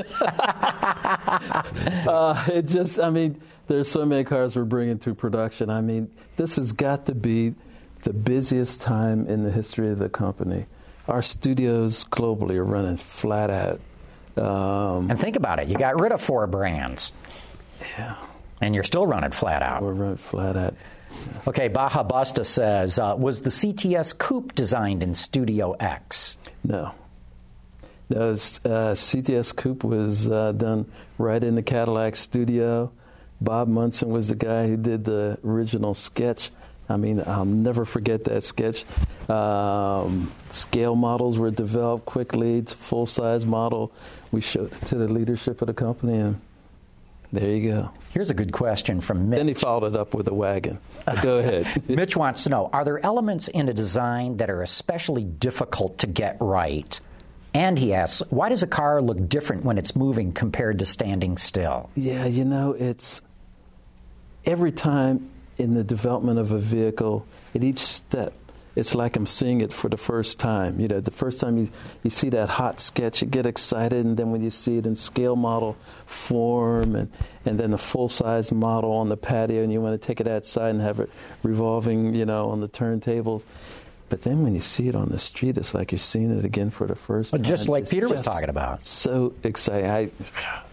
uh, it just, I mean, there's so many cars we're bringing to production. I mean, this has got to be the busiest time in the history of the company. Our studios globally are running flat out. Um, and think about it. You got rid of four brands. Yeah. And you're still running flat out. We're running flat out. Yeah. Okay, Baja Busta says, uh, was the C T S Coupe designed in Studio X? No. The uh, C T S Coupe was uh, done right in the Cadillac studio. Bob Munson was the guy who did the original sketch. I mean, I'll never forget that sketch. Um, scale models were developed quickly. It's a full-size model. We showed it to the leadership of the company, and there you go. Here's a good question from Mitch. Then he followed it up with a wagon. Go ahead. Mitch wants to know, are there elements in a design that are especially difficult to get right? And he asks, why does a car look different when it's moving compared to standing still? Yeah, you know, it's every time in the development of a vehicle, at each step, it's like I'm seeing it for the first time. You know, the first time you, you see that hot sketch, you get excited, and then when you see it in scale model form, and, and then the full-size model on the patio, and you want to take it outside and have it revolving, you know, on the turntables. But then when you see it on the street, it's like you're seeing it again for the first well, time. Just like it's Peter just was talking about. So exciting. I,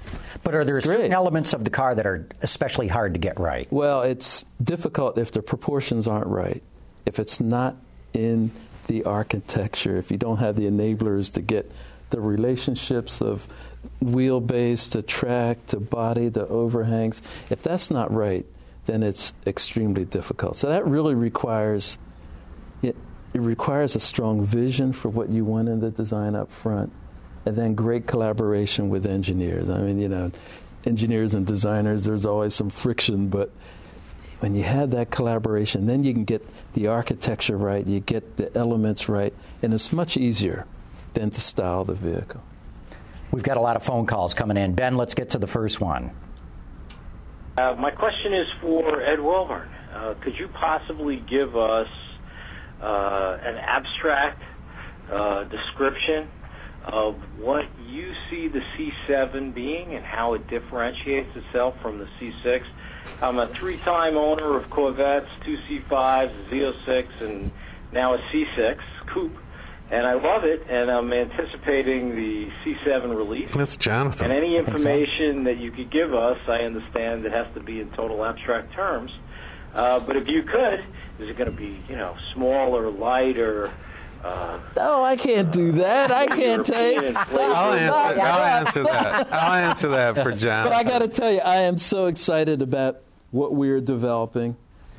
But are there It's certain great. elements of the car that are especially hard to get right? Well, it's difficult if the proportions aren't right, if it's not in the architecture, if you don't have the enablers to get the relationships of wheelbase to track to body to overhangs. If that's not right, then it's extremely difficult. So that really requires it, it requires a strong vision for what you want in the design up front, and then great collaboration with engineers. I mean, you know, engineers and designers, there's always some friction, but when you have that collaboration, then you can get the architecture right, you get the elements right, and it's much easier than to style the vehicle. We've got a lot of phone calls coming in. Ben, let's get to the first one. Uh, my question is for Ed Wilburn. Uh, could you possibly give us uh, an abstract uh, description of what you see the C seven being and how it differentiates itself from the C six? I'm a three-time owner of Corvettes, two C fives, a Z oh six, and now a C six coupe. And I love it, and I'm anticipating the C seven release. That's Jonathan. And any information that you could give us, I understand it has to be in total abstract terms. Uh, but if you could, is it going to be, you know, smaller, lighter? Uh, No, I can't do that. I can't tell you. European flavor? I'll answer, I'll answer that. I'll answer that for Jonathan. But I got to tell you, I am so excited about what we're developing.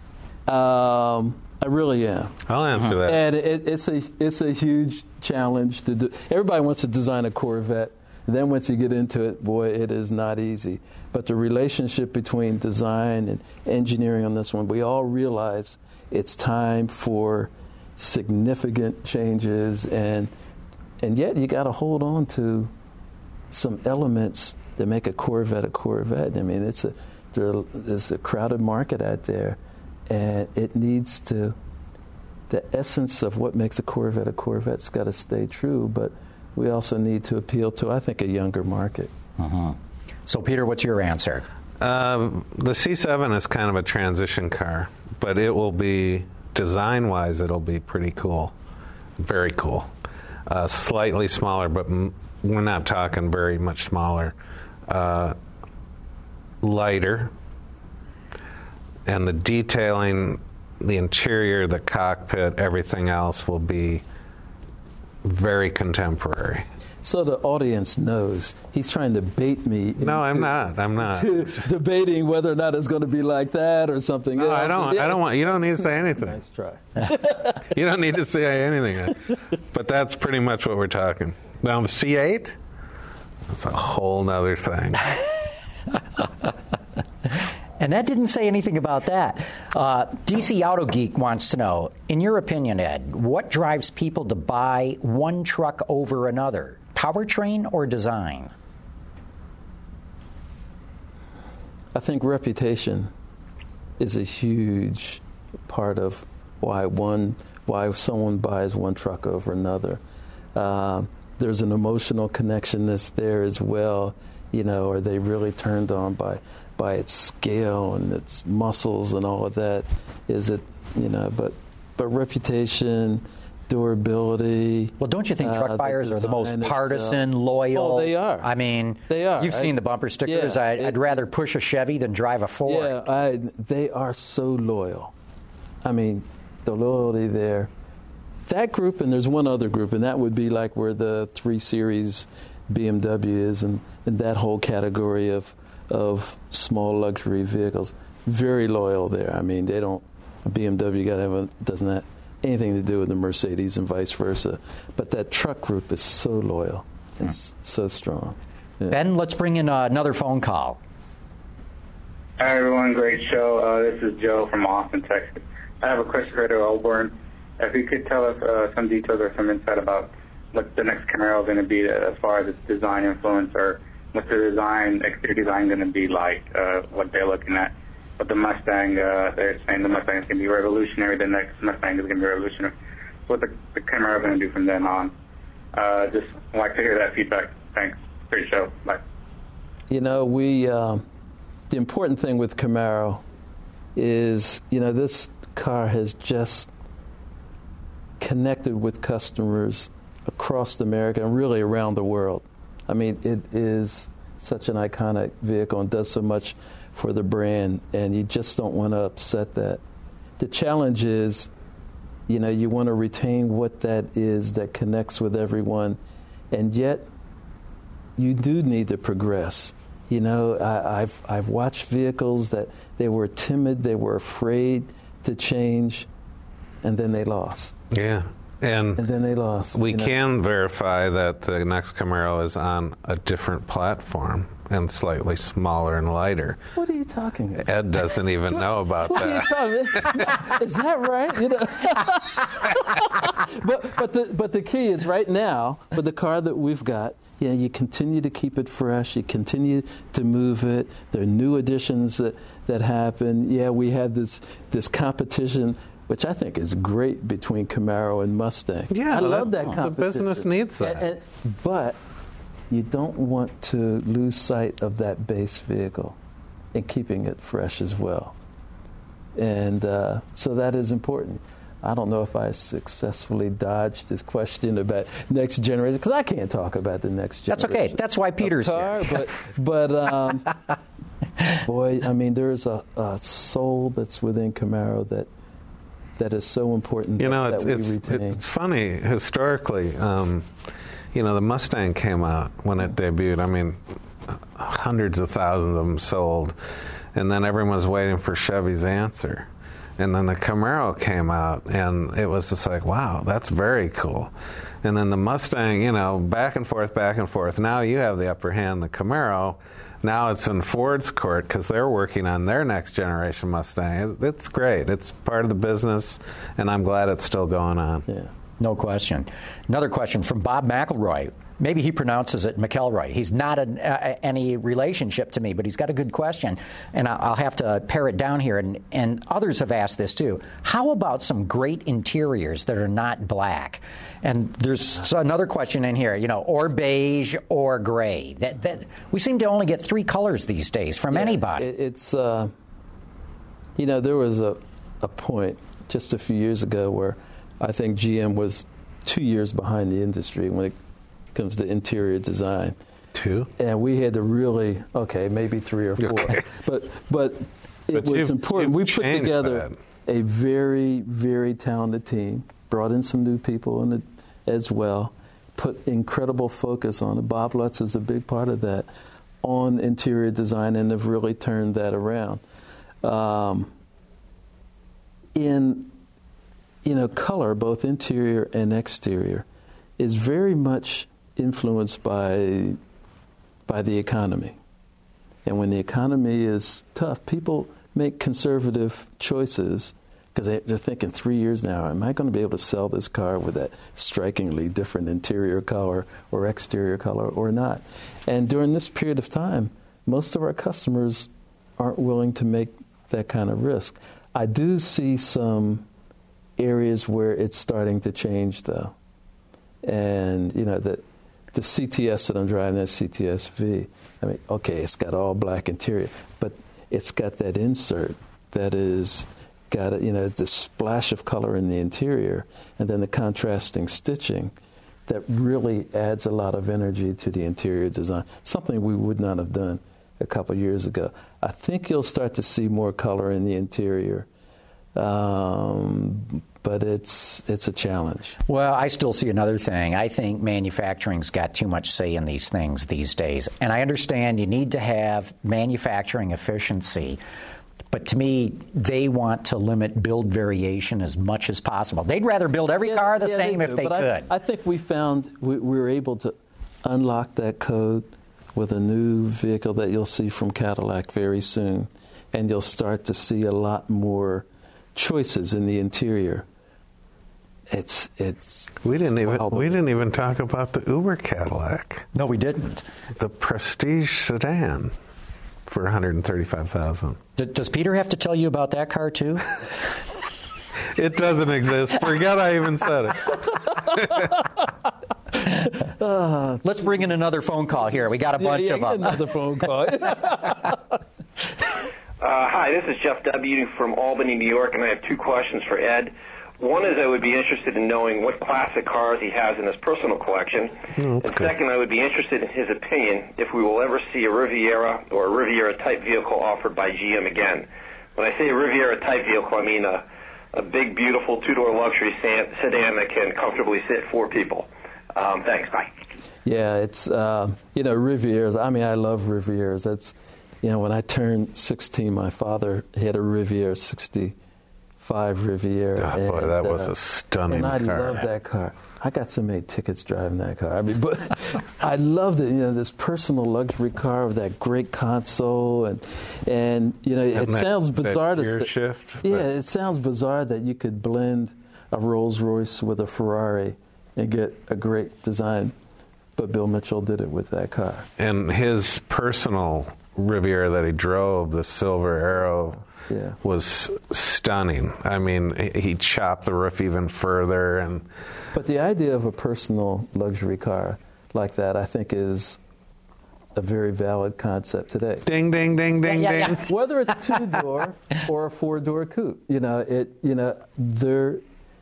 Um, I really am. I'll answer that. And it, it's a it's a huge challenge to do. Everybody wants to design a Corvette. And then once you get into it, boy, it is not easy. But the relationship between design and engineering on this one, we all realize it's time for significant changes, and and yet you got to hold on to some elements that make a Corvette a Corvette. I mean, it's a there, there's a crowded market out there, and it needs to, the essence of what makes a Corvette a Corvette's got to stay true, but we also need to appeal to, I think, a younger market. Uh-huh. So, Peter, what's your answer? Um, the C seven is kind of a transition car, but it will be, design-wise, it'll be pretty cool. Very cool. Uh, slightly smaller, but m- we're not talking very much smaller. Uh, lighter. And the detailing, the interior, the cockpit, everything else will be very contemporary. So the audience knows he's trying to bait me. No, I'm not. I'm not. Debating whether or not it's going to be like that or something No, else. I don't. I don't want. You don't need to say anything. Nice try. You don't need to say anything. But that's pretty much what we're talking. Now the C eight, that's a whole nother thing. And that didn't say anything about that. Uh, D C Auto Geek wants to know, in your opinion, Ed, what drives people to buy one truck over another, powertrain or design? I think reputation is a huge part of why one, why someone buys one truck over another. Uh, there's an emotional connection that's there as well. You know, are they really turned on by by its scale and its muscles and all of that? Is it, you know, but but reputation, durability. Well, don't you think uh, truck the buyers are the most design partisan, itself. loyal? Oh, they are. I mean, they are. You've seen I, the bumper stickers. yeah, I, I'd it, rather push a Chevy than drive a Ford. Yeah, I, they are so loyal. I mean, the loyalty there. That group, and there's one other group, and that would be like where the three Series B M W is, and, and that whole category of of small luxury vehicles. Very loyal there. I mean, they don't. A B M W got to have a, doesn't have anything to do with the Mercedes and vice versa. But that truck group is so loyal and hmm. so strong. Yeah. Ben, let's bring in uh, another phone call. Hi, everyone. Great show. Uh, this is Joe from Austin, Texas. I have a question for Ed Wilburn. If you could tell us uh, some details or some insight about what the next Camaro is going to be as far as its design influence, or what's the design, exterior design going to be like, uh, what they're looking at. But the Mustang, uh, they're saying the Mustang is going to be revolutionary, the next Mustang is going to be revolutionary. What the, the Camaro going to do from then on. Uh, just like to hear that feedback. Thanks. Great show. Bye. You know, we, uh, the important thing with Camaro is, you know, this car has just connected with customers across America and really around the world. I mean, it is such an iconic vehicle and does so much for the brand, and you just don't want to upset that. The challenge is, you know, you want to retain what that is that connects with everyone, and yet you do need to progress. You know, I, I've I've watched vehicles that they were timid, they were afraid to change, and then they lost. Yeah. And, and then they lost. We you know? can verify that the next Camaro is on a different platform and slightly smaller and lighter. What are you talking about? Ed doesn't even know about what that. Are you talking about? Is that right? You know? but but the but the key is right now with the car that we've got. Yeah, you continue to keep it fresh. You continue to move it. There are new additions that, that happen. Yeah, we have this this competition, which I think is great, between Camaro and Mustang. Yeah, I love that the competition. The business needs that. And, and, but you don't want to lose sight of that base vehicle and keeping it fresh as well. And uh, so that is important. I don't know if I successfully dodged this question about next generation, because I can't talk about the next generation. That's okay. That's why Peter's car, here. But, but um, boy, I mean, there is a, a soul that's within Camaro that that is so important. You that, know, it's that we it's, retain. it's funny historically. Um, you know, the Mustang came out when it debuted. I mean, hundreds of thousands of them sold, and then everyone was waiting for Chevy's answer. And then the Camaro came out, and it was just like, wow, that's very cool. And then the Mustang, you know, back and forth, back and forth. Now you have the upper hand, the Camaro. Now it's in Ford's court because they're working on their next generation Mustang. It's great. It's part of the business, and I'm glad it's still going on. Yeah. No question. Another question from Bob McElroy. Maybe he pronounces it McElroy. He's not an, uh, any relationship to me, but he's got a good question, and I'll have to pare it down here. And, and others have asked this too. How about some great interiors that are not black? And there's another question in here, you know, or beige or gray. That that we seem to only get three colors these days from yeah, anybody. It, it's, uh, you know, there was a, a point just a few years ago where I think G M was two years behind the industry when it comes to interior design. Two? And we had to really, okay, maybe three or four. Okay. But but it but was important. We put together that. a very, very talented team, brought in some new people in it as well, put incredible focus on it. Bob Lutz is a big part of that, on interior design, and have really turned that around. Um, in, you know, color, both interior and exterior, is very much influenced by by the economy. And when the economy is tough, people make conservative choices because they're thinking three years now, am I going to be able to sell this car with that strikingly different interior color or exterior color or not? And during this period of time, most of our customers aren't willing to make that kind of risk. I do see some areas where it's starting to change, though. And, you know, the, the C T S that I'm driving, that C T S V, I mean, okay, it's got all black interior, but it's got that insert that is got, you know, the splash of color in the interior and then the contrasting stitching that really adds a lot of energy to the interior design, something we would not have done a couple years ago. I think you'll start to see more color in the interior. Um, but it's it's a challenge. Well, I still see another thing. I think manufacturing's got too much say in these things these days. And I understand you need to have manufacturing efficiency. But to me, they want to limit build variation as much as possible. They'd rather build every yeah, car the yeah, same they if do, they but could. I, I think we found we, we were able to unlock that code with a new vehicle that you'll see from Cadillac very soon. And you'll start to see a lot more choices in the interior. It's it's. We didn't even wild. we didn't even talk about the Uber Cadillac. No, we didn't. The Prestige sedan for one hundred thirty-five thousand dollars. D- does Peter have to tell you about that car too? It doesn't exist. Forget I even said it. uh, Let's bring in another phone call here. We got a bunch yeah, yeah, of them. Another phone call. Uh, hi, this is Jeff W. from Albany, New York, and I have two questions for Ed. One is I would be interested in knowing what classic cars he has in his personal collection. Oh, and second, I would be interested in his opinion if we will ever see a Riviera or a Riviera-type vehicle offered by G M again. When I say a Riviera-type vehicle, I mean a, a big, beautiful two-door luxury sedan that can comfortably sit four people. Um, thanks. Bye. Yeah, it's, uh, you know, Rivieras. I mean, I love Rivieras. That's, you know, when I turned sixteen, my father had a Riviera sixty-five Riviera. God, and, boy, that was uh, a stunning and I car. loved that car. I got so many tickets driving that car. I mean, but I loved it. You know, this personal luxury car with that great console, and and you know, it that, sounds bizarre that to gear say. shift, Yeah, but- it sounds bizarre that you could blend a Rolls Royce with a Ferrari and get a great design. But Bill Mitchell did it with that car. And his personal Riviera that he drove, the Silver Arrow, yeah. was stunning. I mean, he chopped the roof even further. And But the idea of a personal luxury car like that, I think, is a very valid concept today. Ding, ding, ding, ding, Yeah, yeah, ding. yeah. Whether it's two-door or a four-door coupe, you know, it, you know, there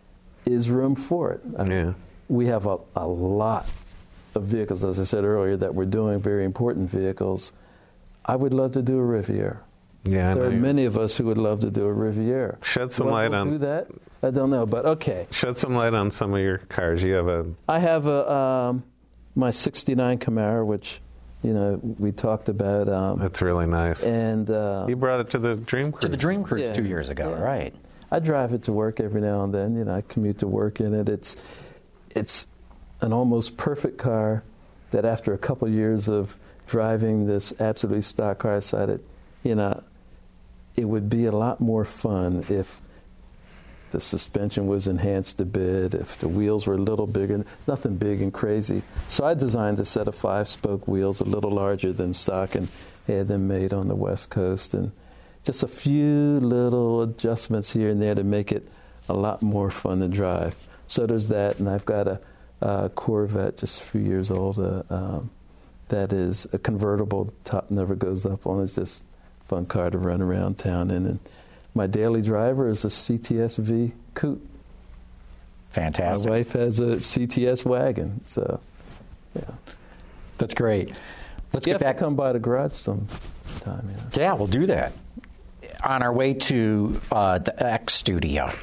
is room for it. I mean, Yeah. we have a, a lot of vehicles, as I said earlier, that we're doing, very important vehicles. I would love to do a Riviera. Yeah, I There know are you- many of us who would love to do a Riviera. Shed some Will light we'll on- do that? I don't know, but okay. Shed some light on some of your cars. You have a I have a um, my sixty-nine Camaro, which, you know, we talked about. Um, That's really nice. and uh, You brought it to the Dream Cruise. To the Dream Cruise Yeah. two years ago, Yeah. right? I drive it to work every now and then. You know, I commute to work in it. It's it's an almost perfect car that after a couple years of driving this absolutely stock car, I decided, you know, it would be a lot more fun if the suspension was enhanced a bit, if the wheels were a little bigger, nothing big and crazy. So I designed a set of five-spoke wheels a little larger than stock and had them made on the West Coast. And just a few little adjustments here and there to make it a lot more fun to drive. So there's that, and I've got a, a Corvette, just a few years old, uh, um, that is a convertible. Top never goes up on. It's just a fun car to run around town in. And my daily driver is a C T S V coupe. Fantastic. My wife has a C T S wagon, so yeah. That's great. Let's You get have back. to come by the garage sometime. Yeah. Yeah, we'll do that. On our way to uh, the X studio.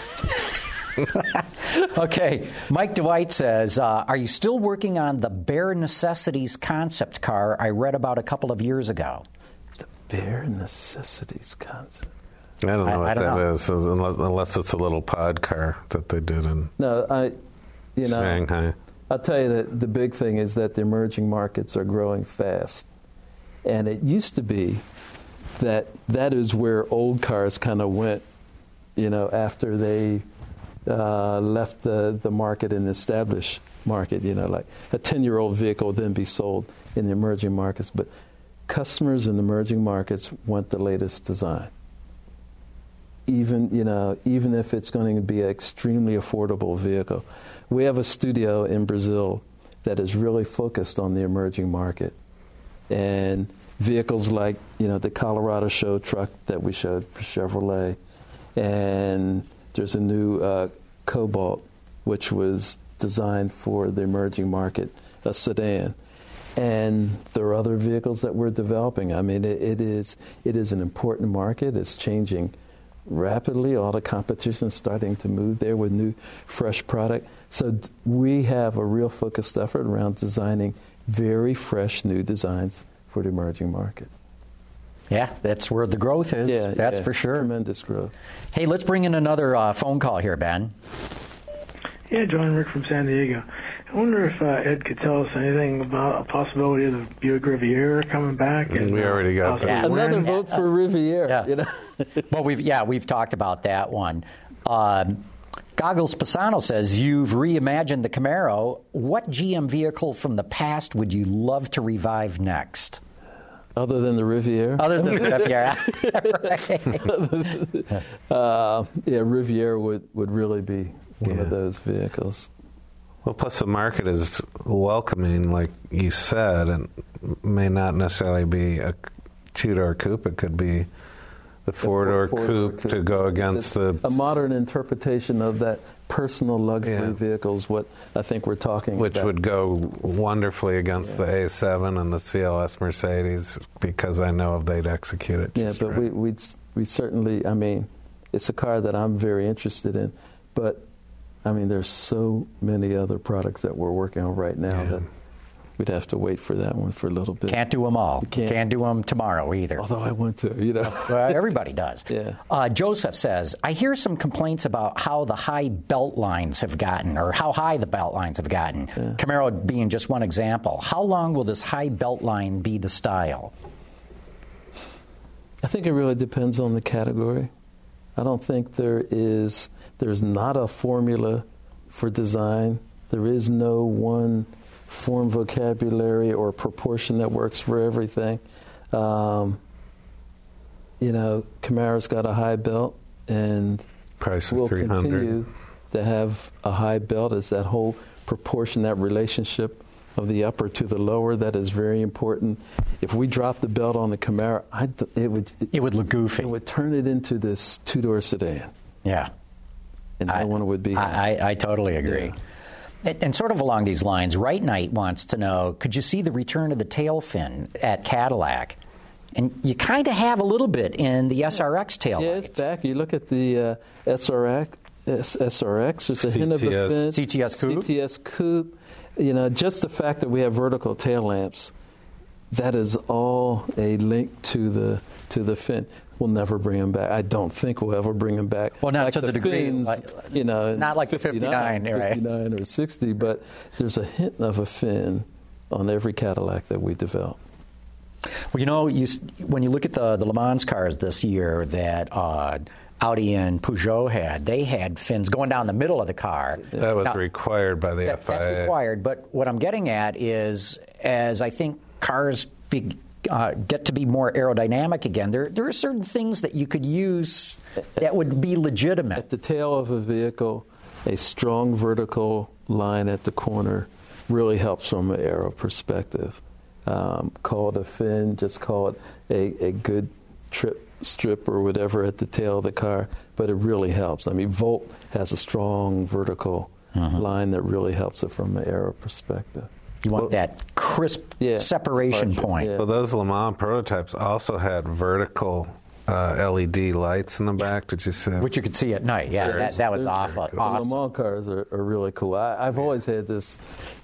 Okay, Mike Dwight says, uh, are you still working on the Bare Necessities concept car I read about a couple of years ago? Bare necessities concept. I don't know I- what I don't that know. is, unless, unless it's a little pod car that they did in No, I, you know, Shanghai. I'll tell you that the big thing is that the emerging markets are growing fast. And it used to be that that is where old cars kind of went, you know, after they uh, left the, the market and established market, you know, like a ten-year-old vehicle would then be sold in the emerging markets. But customers in emerging markets want the latest design. Even, you know, even if it's going to be an extremely affordable vehicle. We have a studio in Brazil that is really focused on the emerging market. And vehicles like, you know, the Colorado show truck that we showed for Chevrolet. And there's a new uh, Cobalt, which was designed for the emerging market, a sedan. And there are other vehicles that we're developing. I mean, it, it is it is an important market. It's changing rapidly. All the competition is starting to move there with new, fresh product. So d- we have a real focused effort around designing very fresh new designs for the emerging market. Yeah, that's where the growth is. Yeah, that's yeah, for sure. Tremendous growth. Hey, let's bring in another uh, phone call here, Ben. Yeah, John Rick from San Diego. I wonder if uh, Ed could tell us anything about a possibility of the Buick Riviera coming back. And, We already got possibly that. when. Another vote for Riviera. Yeah. You know? Well, we've yeah, we've talked about that one. Um, Goggles Pisano says you've reimagined the Camaro. What G M vehicle from the past would you love to revive next? Other than the Riviera? Other than the Riviera. Uh, yeah, Riviera would, would really be one Yeah. of those vehicles. Well, plus the market is welcoming, like you said, and may not necessarily be a two-door coupe. It could be the four-door coupe, coupe to go against the... A modern interpretation of that personal luxury yeah. vehicle is what I think we're talking Which about. Which would go wonderfully against yeah. the A seven and the C L S Mercedes, because I know if they'd execute it. Yeah, but right. we we'd, we certainly, I mean, it's a car that I'm very interested in, but, I mean, there's so many other products that we're working on right now yeah. that we'd have to wait for that one for a little bit. Can't do them all. Can't, can't do them tomorrow either. Although I want to, you know. Well, everybody does. Yeah. Uh, Joseph says, I hear some complaints about how the high belt lines have gotten, or how high the belt lines have gotten. Yeah. Camaro being just one example. How long will this high belt line be the style? I think it really depends on the category. I don't think there is, there's not a formula for design. There is no one form vocabulary or proportion that works for everything. Um, you know, Camaro's got a high belt, and price we'll of three hundred. Continue to have a high belt. Is that whole proportion, that relationship of the upper to the lower, that is very important. If we drop the belt on the Camaro, I, it would it, it would look goofy. It would turn it into this two-door sedan. Yeah, and no I, one would be. I, I, I totally agree. Yeah. And sort of along these lines, Right Knight wants to know, could you see the return of the tail fin at Cadillac? And you kind of have a little bit in the S R X tail Yeah, lights. it's back. You look at the uh, S R X, S R X, there's a hint of a fin. C T S Coupe. C T S Coupe. You know, just the fact that we have vertical tail lamps, that is all a link to the to the fin. We'll never bring them back. I don't think we'll ever bring them back. Well, not like to the, the degree, fins, like, you know, not like the fifty-nine, right? fifty-nine or sixty, but there's a hint of a fin on every Cadillac that we develop. Well, you know, you, when you look at the, the Le Mans cars this year that uh, Audi and Peugeot had, they had fins going down the middle of the car. That was now, required by the that, F I A. That's required, but what I'm getting at is, as I think cars be, uh, get to be more aerodynamic again, there there are certain things that you could use that would be legitimate. At the tail of a vehicle, a strong vertical line at the corner really helps from an aero perspective. Um, call it a fin, just call it a, a good trip strip or whatever at the tail of the car, but it really helps. I mean, Volt has a strong vertical uh-huh. line that really helps it from an aero perspective. You want well, that crisp yeah, separation point. Yeah. Well, those Le Mans prototypes also had vertical uh, L E D lights in the back. Did you see? Which you could see at night. Yeah, that, that was awful. Cool. Awesome. The Le Mans cars are, are really cool. I, I've always had this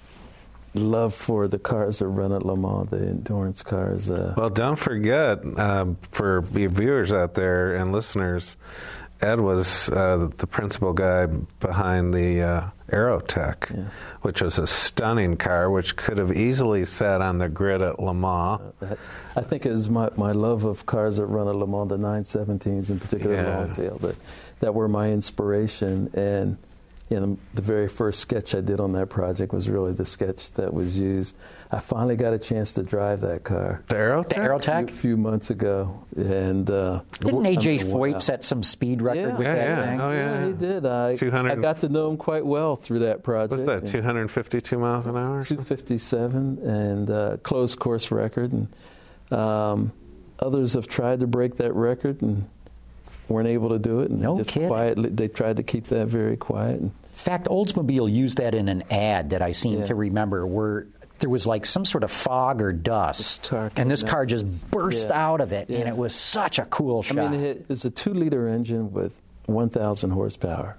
love for the cars that run at Le Mans, the endurance cars. Uh, well, don't forget, um, for your viewers out there and listeners, Ed was uh, the principal guy behind the uh, Aerotech, yeah. which was a stunning car, which could have easily sat on the grid at Le Mans. Uh, that, I think it was my, my love of cars that run at Le Mans, the nine seventeens in particular, yeah. Longtail, that, that were my inspiration. And you know, the very first sketch I did on that project was really the sketch that was used. I finally got a chance to drive that car. The Aerotech? The Aerotech? A few, few months ago. And uh, Didn't A J I mean, Foyt wow. set some speed record yeah. with yeah, that yeah. thing? Oh, yeah. yeah, he did. I, I got to know him quite well through that project. What's that, two hundred fifty-two miles an hour? two fifty-seven, and uh, closed course record. And um, others have tried to break that record and weren't able to do it. And no just kidding. Quietly, they tried to keep that very quiet. And, in fact, Oldsmobile used that in an ad that I seem yeah. to remember where there was like some sort of fog or dust, and this car just burst yeah. out of it, yeah. and it was such a cool shot. I mean, it was a two-liter engine with one thousand horsepower.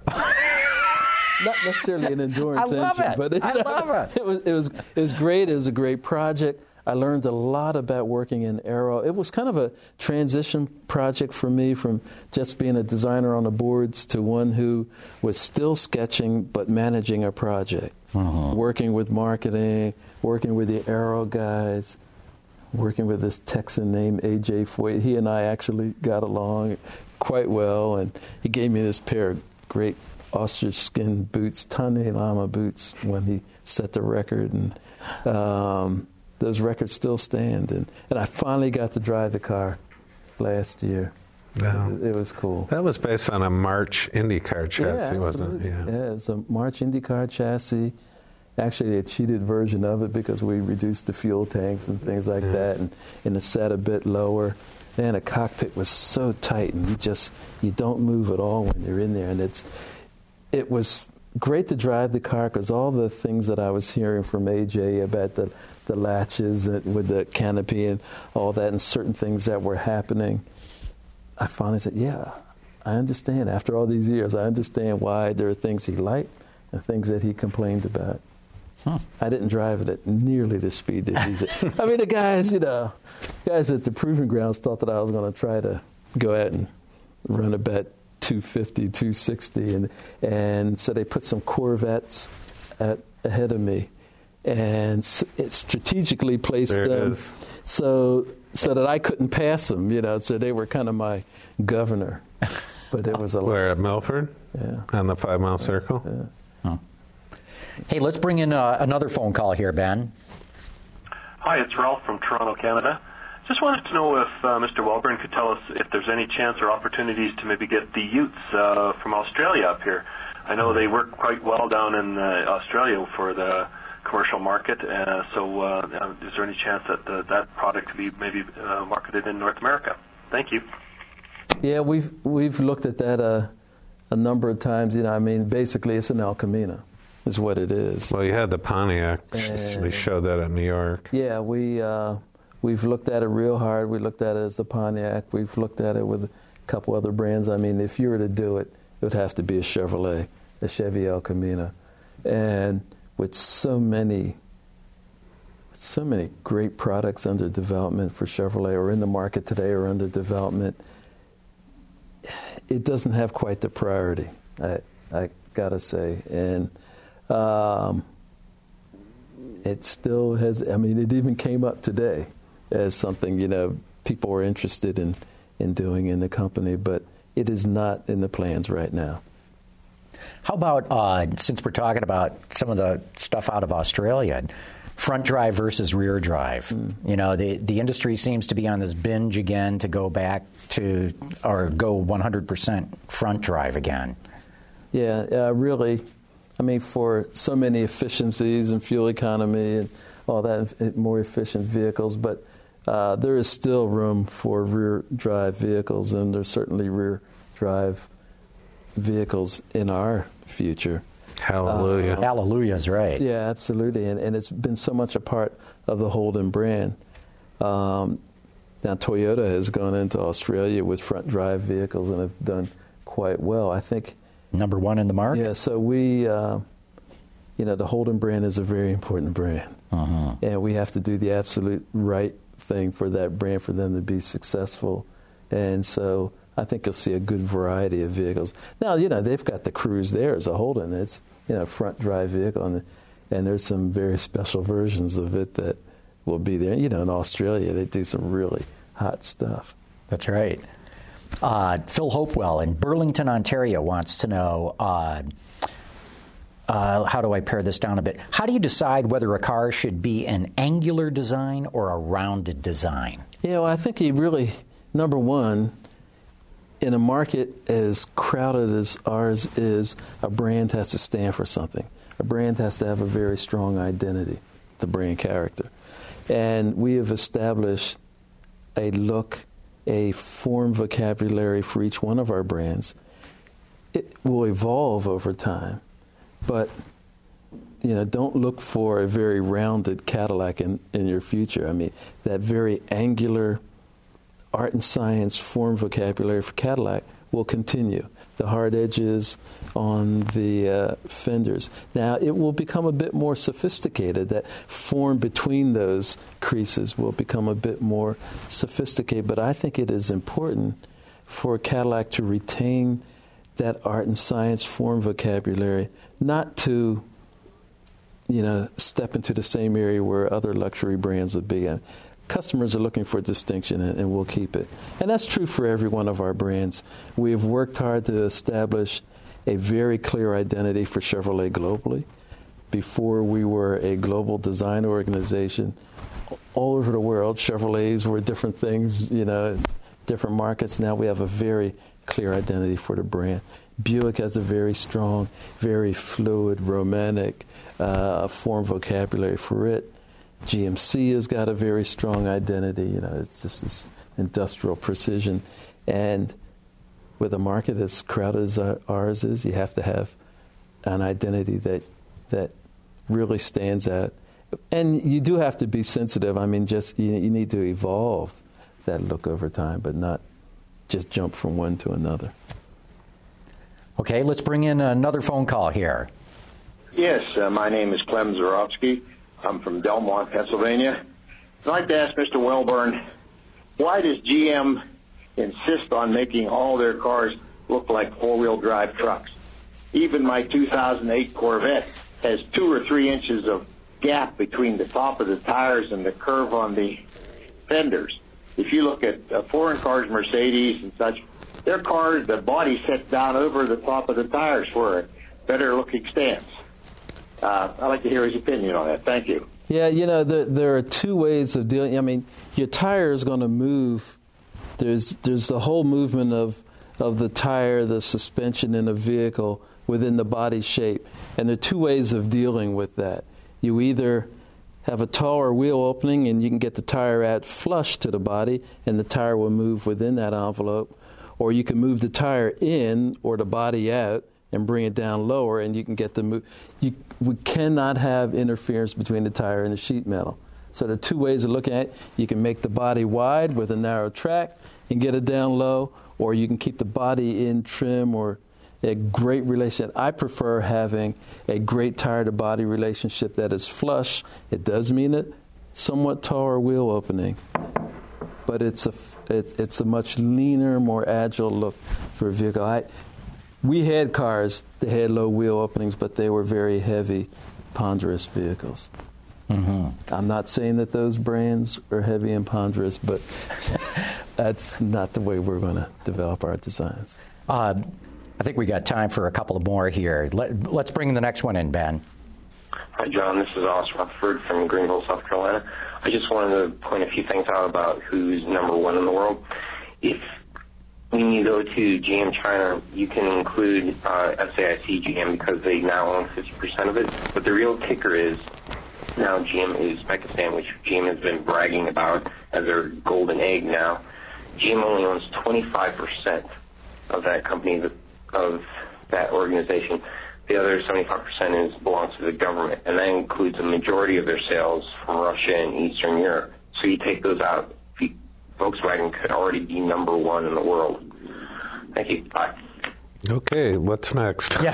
Not necessarily an endurance I love engine, it. but it, I know, love it. It was, it was it was great. It was a great project. I learned a lot about working in aero. It was kind of a transition project for me from just being a designer on the boards to one who was still sketching but managing a project, uh-huh. working with marketing, working with the aero guys, working with this Texan named A J Foyt. He and I actually got along quite well, and he gave me this pair of great ostrich skin boots, Tane Lama boots, when he set the record. And um, those records still stand. And, and I finally got to drive the car last year. Wow. It, it was cool. That was based on a March IndyCar chassis, yeah, wasn't it? Yeah. yeah, it was a March IndyCar chassis. Actually, a cheated version of it because we reduced the fuel tanks and things like yeah. that, and, and it sat a bit lower. man, the cockpit was so tight, and you just you don't move at all when you're in there. And it's it was great to drive the car because all the things that I was hearing from A J about the the latches with the canopy and all that, and certain things that were happening, I finally said, yeah, I understand. After all these years, I understand why there are things he liked and things that he complained about. Huh. I didn't drive it at nearly the speed that he's at. I mean, the guys, you know, guys at the Proving Grounds thought that I was going to try to go out and run about two fifty, two sixty, and and so they put some Corvettes at, ahead of me, and it strategically placed there them so so that I couldn't pass them, you know. So they were kind of my governor. But it was a Where, at Milford? Yeah. On the Five Mile Circle? Yeah. Huh. Hey, let's bring in uh, another phone call here, Ben. Hi, it's Ralph from Toronto, Canada. Just wanted to know if uh, Mister Welborn could tell us if there's any chance or opportunities to maybe get the Utes uh, from Australia up here. I know they work quite well down in uh, Australia for the commercial market, uh, so uh, is there any chance that the, that product could be maybe uh, marketed in North America? Thank you. Yeah, we've we've looked at that uh, a number of times. You know, I mean, basically, it's an El Camino, is what it is. Well, you had the Pontiac. And we showed that at New York. Yeah, we uh, we've looked at it real hard. We looked at it as the Pontiac. We've looked at it with a couple other brands. I mean, if you were to do it, it would have to be a Chevrolet, a Chevy El Camino, and with so many, so many great products under development for Chevrolet, or in the market today, or under development, it doesn't have quite the priority, I, I gotta say. And um, it still has, I mean, it even came up today as something, you know, people were interested in, in doing in the company, but it is not in the plans right now. How about, uh, since we're talking about some of the stuff out of Australia, front drive versus rear drive? Mm. You know, the the industry seems to be on this binge again to go back to, or go one hundred percent front drive again. Yeah, uh, really. I mean, for so many efficiencies and fuel economy and all that, more efficient vehicles, but uh, there is still room for rear drive vehicles, and there's certainly rear drive vehicles in our future. Hallelujah. Uh, Hallelujah is right. Yeah, absolutely. And, and it's been so much a part of the Holden brand. Um, now, Toyota has gone into Australia with front drive vehicles and have done quite well. I think. Number one in the market? Yeah, so we, uh, you know, the Holden brand is a very important brand. Uh-huh. And we have to do the absolute right thing for that brand for them to be successful. And so I think you'll see a good variety of vehicles. Now, you know, they've got the Cruise there as a Holden. It's, you know, front drive vehicle, and, and there's some very special versions of it that will be there. You know, in Australia, they do some really hot stuff. That's right. Uh, Phil Hopewell in Burlington, Ontario wants to know, uh, uh, how do I pare this down a bit? How do you decide whether a car should be an angular design or a rounded design? Yeah, well, I think he really, number one, in a market as crowded as ours is, a brand has to stand for something. A brand has to have a very strong identity, the brand character. And we have established a look, a form vocabulary for each one of our brands. It will evolve over time, but you know, don't look for a very rounded Cadillac in, in your future. I mean, that very angular art and science form vocabulary for Cadillac will continue. The hard edges on the uh, fenders. Now, it will become a bit more sophisticated. That form between those creases will become a bit more sophisticated. But I think it is important for Cadillac to retain that art and science form vocabulary, not to, you know, step into the same area where other luxury brands would be. Customers are looking for distinction, and, and we'll keep it. And that's true for every one of our brands. We have worked hard to establish a very clear identity for Chevrolet globally. Before we were a global design organization, all over the world, Chevrolets were different things, you know, different markets. Now we have a very clear identity for the brand. Buick has a very strong, very fluid, romantic uh, form vocabulary for it. G M C has got a very strong identity. You know, it's just this industrial precision. And with a market as crowded as ours is, you have to have an identity that that really stands out. And you do have to be sensitive. I mean, just you, you need to evolve that look over time, but not just jump from one to another. Okay, let's bring in another phone call here. Yes, uh, my name is Clem Zarofsky. I'm from Delmont, Pennsylvania. I'd like to ask Mister Welburn, why does G M insist on making all their cars look like four-wheel drive trucks? Even my two thousand eight Corvette has two or three inches of gap between the top of the tires and the curve on the fenders. If you look at uh, foreign cars, Mercedes and such, their cars, the body sets down over the top of the tires for a better-looking stance. Uh, I'd like to hear his opinion on that. Thank you. Yeah, you know, the, there are two ways of dealing. I mean, your tire is going to move. There's there's the whole movement of of the tire, the suspension in a vehicle within the body shape. And there are two ways of dealing with that. You either have a taller wheel opening and you can get the tire out flush to the body and the tire will move within that envelope, or you can move the tire in or the body out and bring it down lower and you can get the move. You, we cannot have interference between the tire and the sheet metal. So there are two ways of looking at it. You can make the body wide with a narrow track and get it down low, or you can keep the body in trim or a great relationship. I prefer having a great tire-to-body relationship that is flush. It does mean a somewhat taller wheel opening, but it's a, it, it's a much leaner, more agile look for a vehicle. I, we had cars that had low wheel openings, but they were very heavy, ponderous vehicles. Mm-hmm. I'm not saying that those brands are heavy and ponderous, but that's not the way we're going to develop our designs. Uh, I think we got time for a couple of more here. Let, let's bring the next one in, Ben. Hi, John. This is Oscar Rutherford from Greenville, South Carolina. I just wanted to point a few things out about who's number one in the world. If when you go to G M China, you can include uh, S A I C G M because they now own fifty percent of it. But the real kicker is now G M is Uzbekistan, which G M has been bragging about as their golden egg now. G M only owns twenty-five percent of that company, of that organization. The other seventy-five percent is belongs to the government, and that includes a majority of their sales from Russia and Eastern Europe. So you take those out, Volkswagen could already be number one in the world. Thank you. Bye. Okay, what's next? Yeah.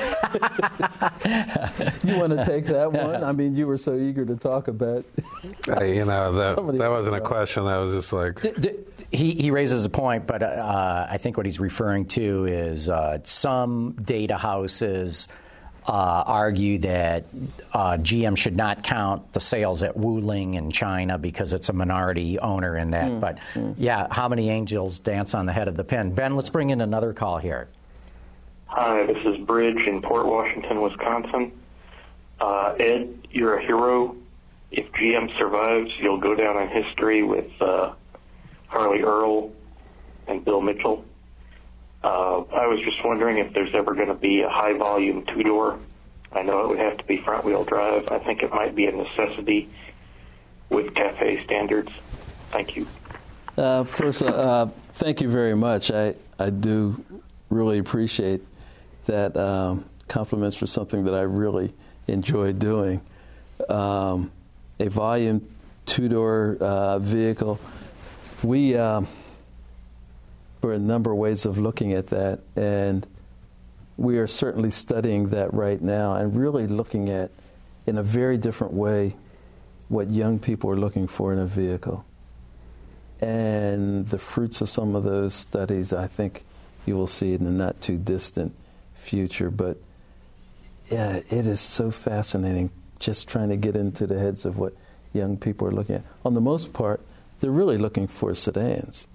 You want to take that one? I mean, you were so eager to talk about. uh, you know, that, that wasn't a question. That was just like. D- d- he, he raises a point, but uh, I think what he's referring to is uh, some data houses uh, argue that uh, G M should not count the sales at Wuling in China because it's a minority owner in that. Mm, but, mm. yeah, how many angels dance on the head of the pin? Ben, let's bring in another call here. Hi, this is Bridge in Port Washington, Wisconsin. Uh, Ed, you're a hero. If G M survives, you'll go down in history with uh, Harley Earl and Bill Mitchell. Uh, I was just wondering if there's ever going to be a high-volume two-door. I know it would have to be front-wheel drive. I think it might be a necessity with CAFE standards. Thank you. Uh, first, uh, thank you very much. I, I do really appreciate that um, compliments for something that I really enjoy doing. Um, a volume two-door uh, vehicle. We um, there are a number of ways of looking at that, and we are certainly studying that right now and really looking at, in a very different way, what young people are looking for in a vehicle. And the fruits of some of those studies, I think you will see in the not too distant future. But yeah, it is so fascinating just trying to get into the heads of what young people are looking at. On the most part, they're really looking for sedans,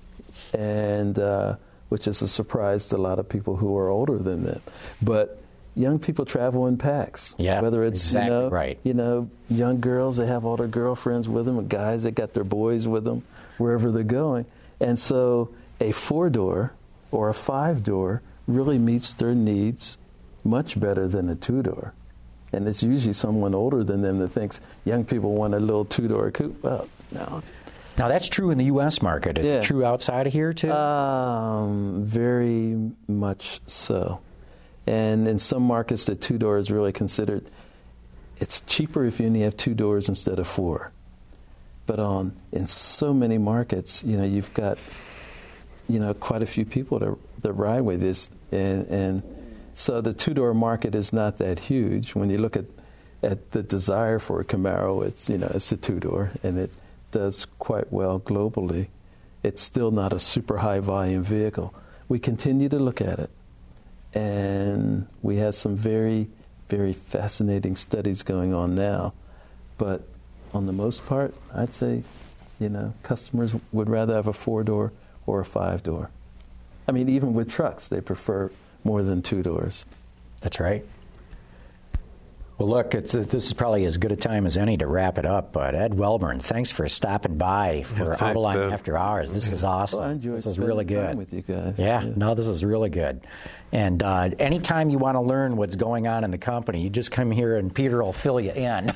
and uh, which is a surprise to a lot of people who are older than them. But young people travel in packs. Yeah, whether it's exactly you know, right. you know, young girls, they have all their girlfriends with them, and guys that got their boys with them wherever they're going. And so a four-door or a five-door really meets their needs much better than a two-door. And it's usually someone older than them that thinks young people want a little two-door coupe. Well, no. Now, that's true in the U S market. Is yeah. it true outside of here, too? Um, very much so. And in some markets, the two-door is really considered, it's cheaper if you only have two doors instead of four. But on in so many markets, you know, you've got, you know, quite a few people that, that ride with this. And, and so the two-door market is not that huge. When you look at, at the desire for a Camaro, it's, you know, it's a two-door, and it does quite well globally. It's still not a super high volume vehicle. We continue to look at it, and we have some very, very fascinating studies going on now. But on the most part, I'd say, you know, customers would rather have a four-door or a five-door. I mean, even with trucks, they prefer more than two doors. That's right. Well, look, it's, uh, this is probably as good a time as any to wrap it up. But Ed Welburn, thanks for stopping by for yeah, Autoline After Hours. This is awesome. Well, I enjoyed this is really good. time with you guys. Yeah, yeah, no, this is really good. And uh, anytime you want to learn what's going on in the company, you just come here and Peter will fill you in.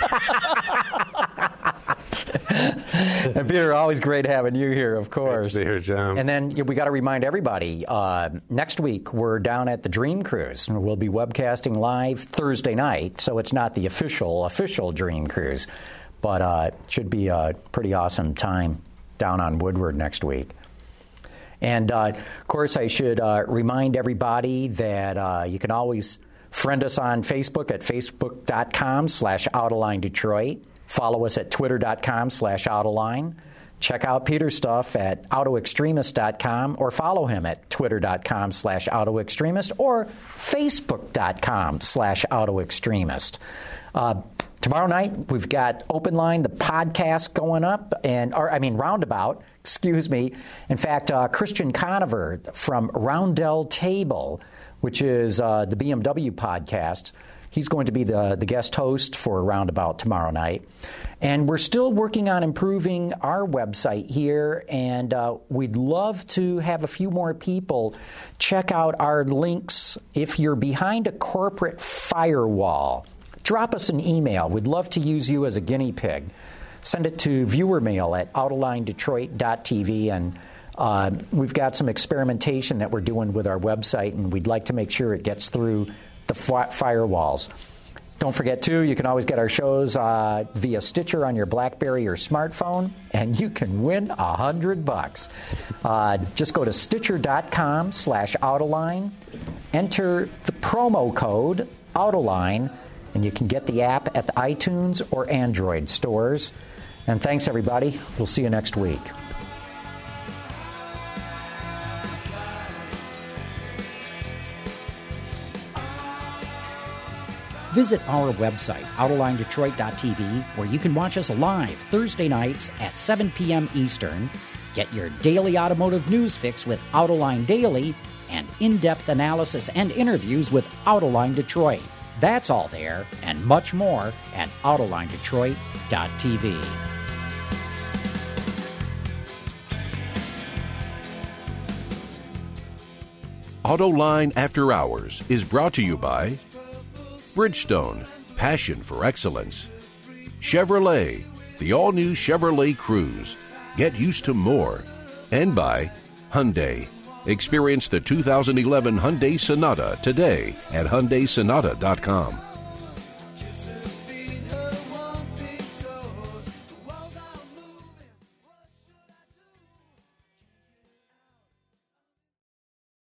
And Peter, always great having you here, of course. Great to be here, John. And then we got to remind everybody, uh, next week we're down at the Dream Cruise. We'll be webcasting live Thursday night, so it's not the official, official Dream Cruise, but uh, it should be a pretty awesome time down on Woodward next week. And, uh, of course, I should uh, remind everybody that uh, you can always friend us on Facebook at facebook.com slash Autoline Detroit. Follow us at twitter.com slash Autoline. Check out Peter's stuff at autoextremist dot com or follow him at twitter.com slash autoextremist or facebook.com slash autoextremist. Uh, tomorrow night, we've got Open Line, the podcast going up, and or I mean Roundabout, excuse me. In fact, uh, Christian Conover from Roundel Table, which is uh, the B M W podcast, he's going to be the, the guest host for Roundabout tomorrow night. And we're still working on improving our website here, and uh, we'd love to have a few more people check out our links. If you're behind a corporate firewall, drop us an email. We'd love to use you as a guinea pig. Send it to viewer mail at autoline detroit dot t v, and uh, we've got some experimentation that we're doing with our website, and we'd like to make sure it gets through the fi- firewalls. Don't forget, too, you can always get our shows uh, via Stitcher on your BlackBerry or smartphone, and you can win a hundred bucks. Uh, just go to stitcher.com slash Autoline, enter the promo code Autoline, and you can get the app at the iTunes or Android stores. And thanks, everybody. We'll see you next week. Visit our website, autoline detroit dot t v, where you can watch us live Thursday nights at seven p.m. Eastern. Get your daily automotive news fix with Autoline Daily and in-depth analysis and interviews with Autoline Detroit. That's all there and much more at autoline detroit dot t v. Autoline After Hours is brought to you by Bridgestone, passion for excellence. Chevrolet, the all-new Chevrolet Cruze. Get used to more. And by Hyundai. Experience the two thousand eleven Hyundai Sonata today at hyundai sonata dot com.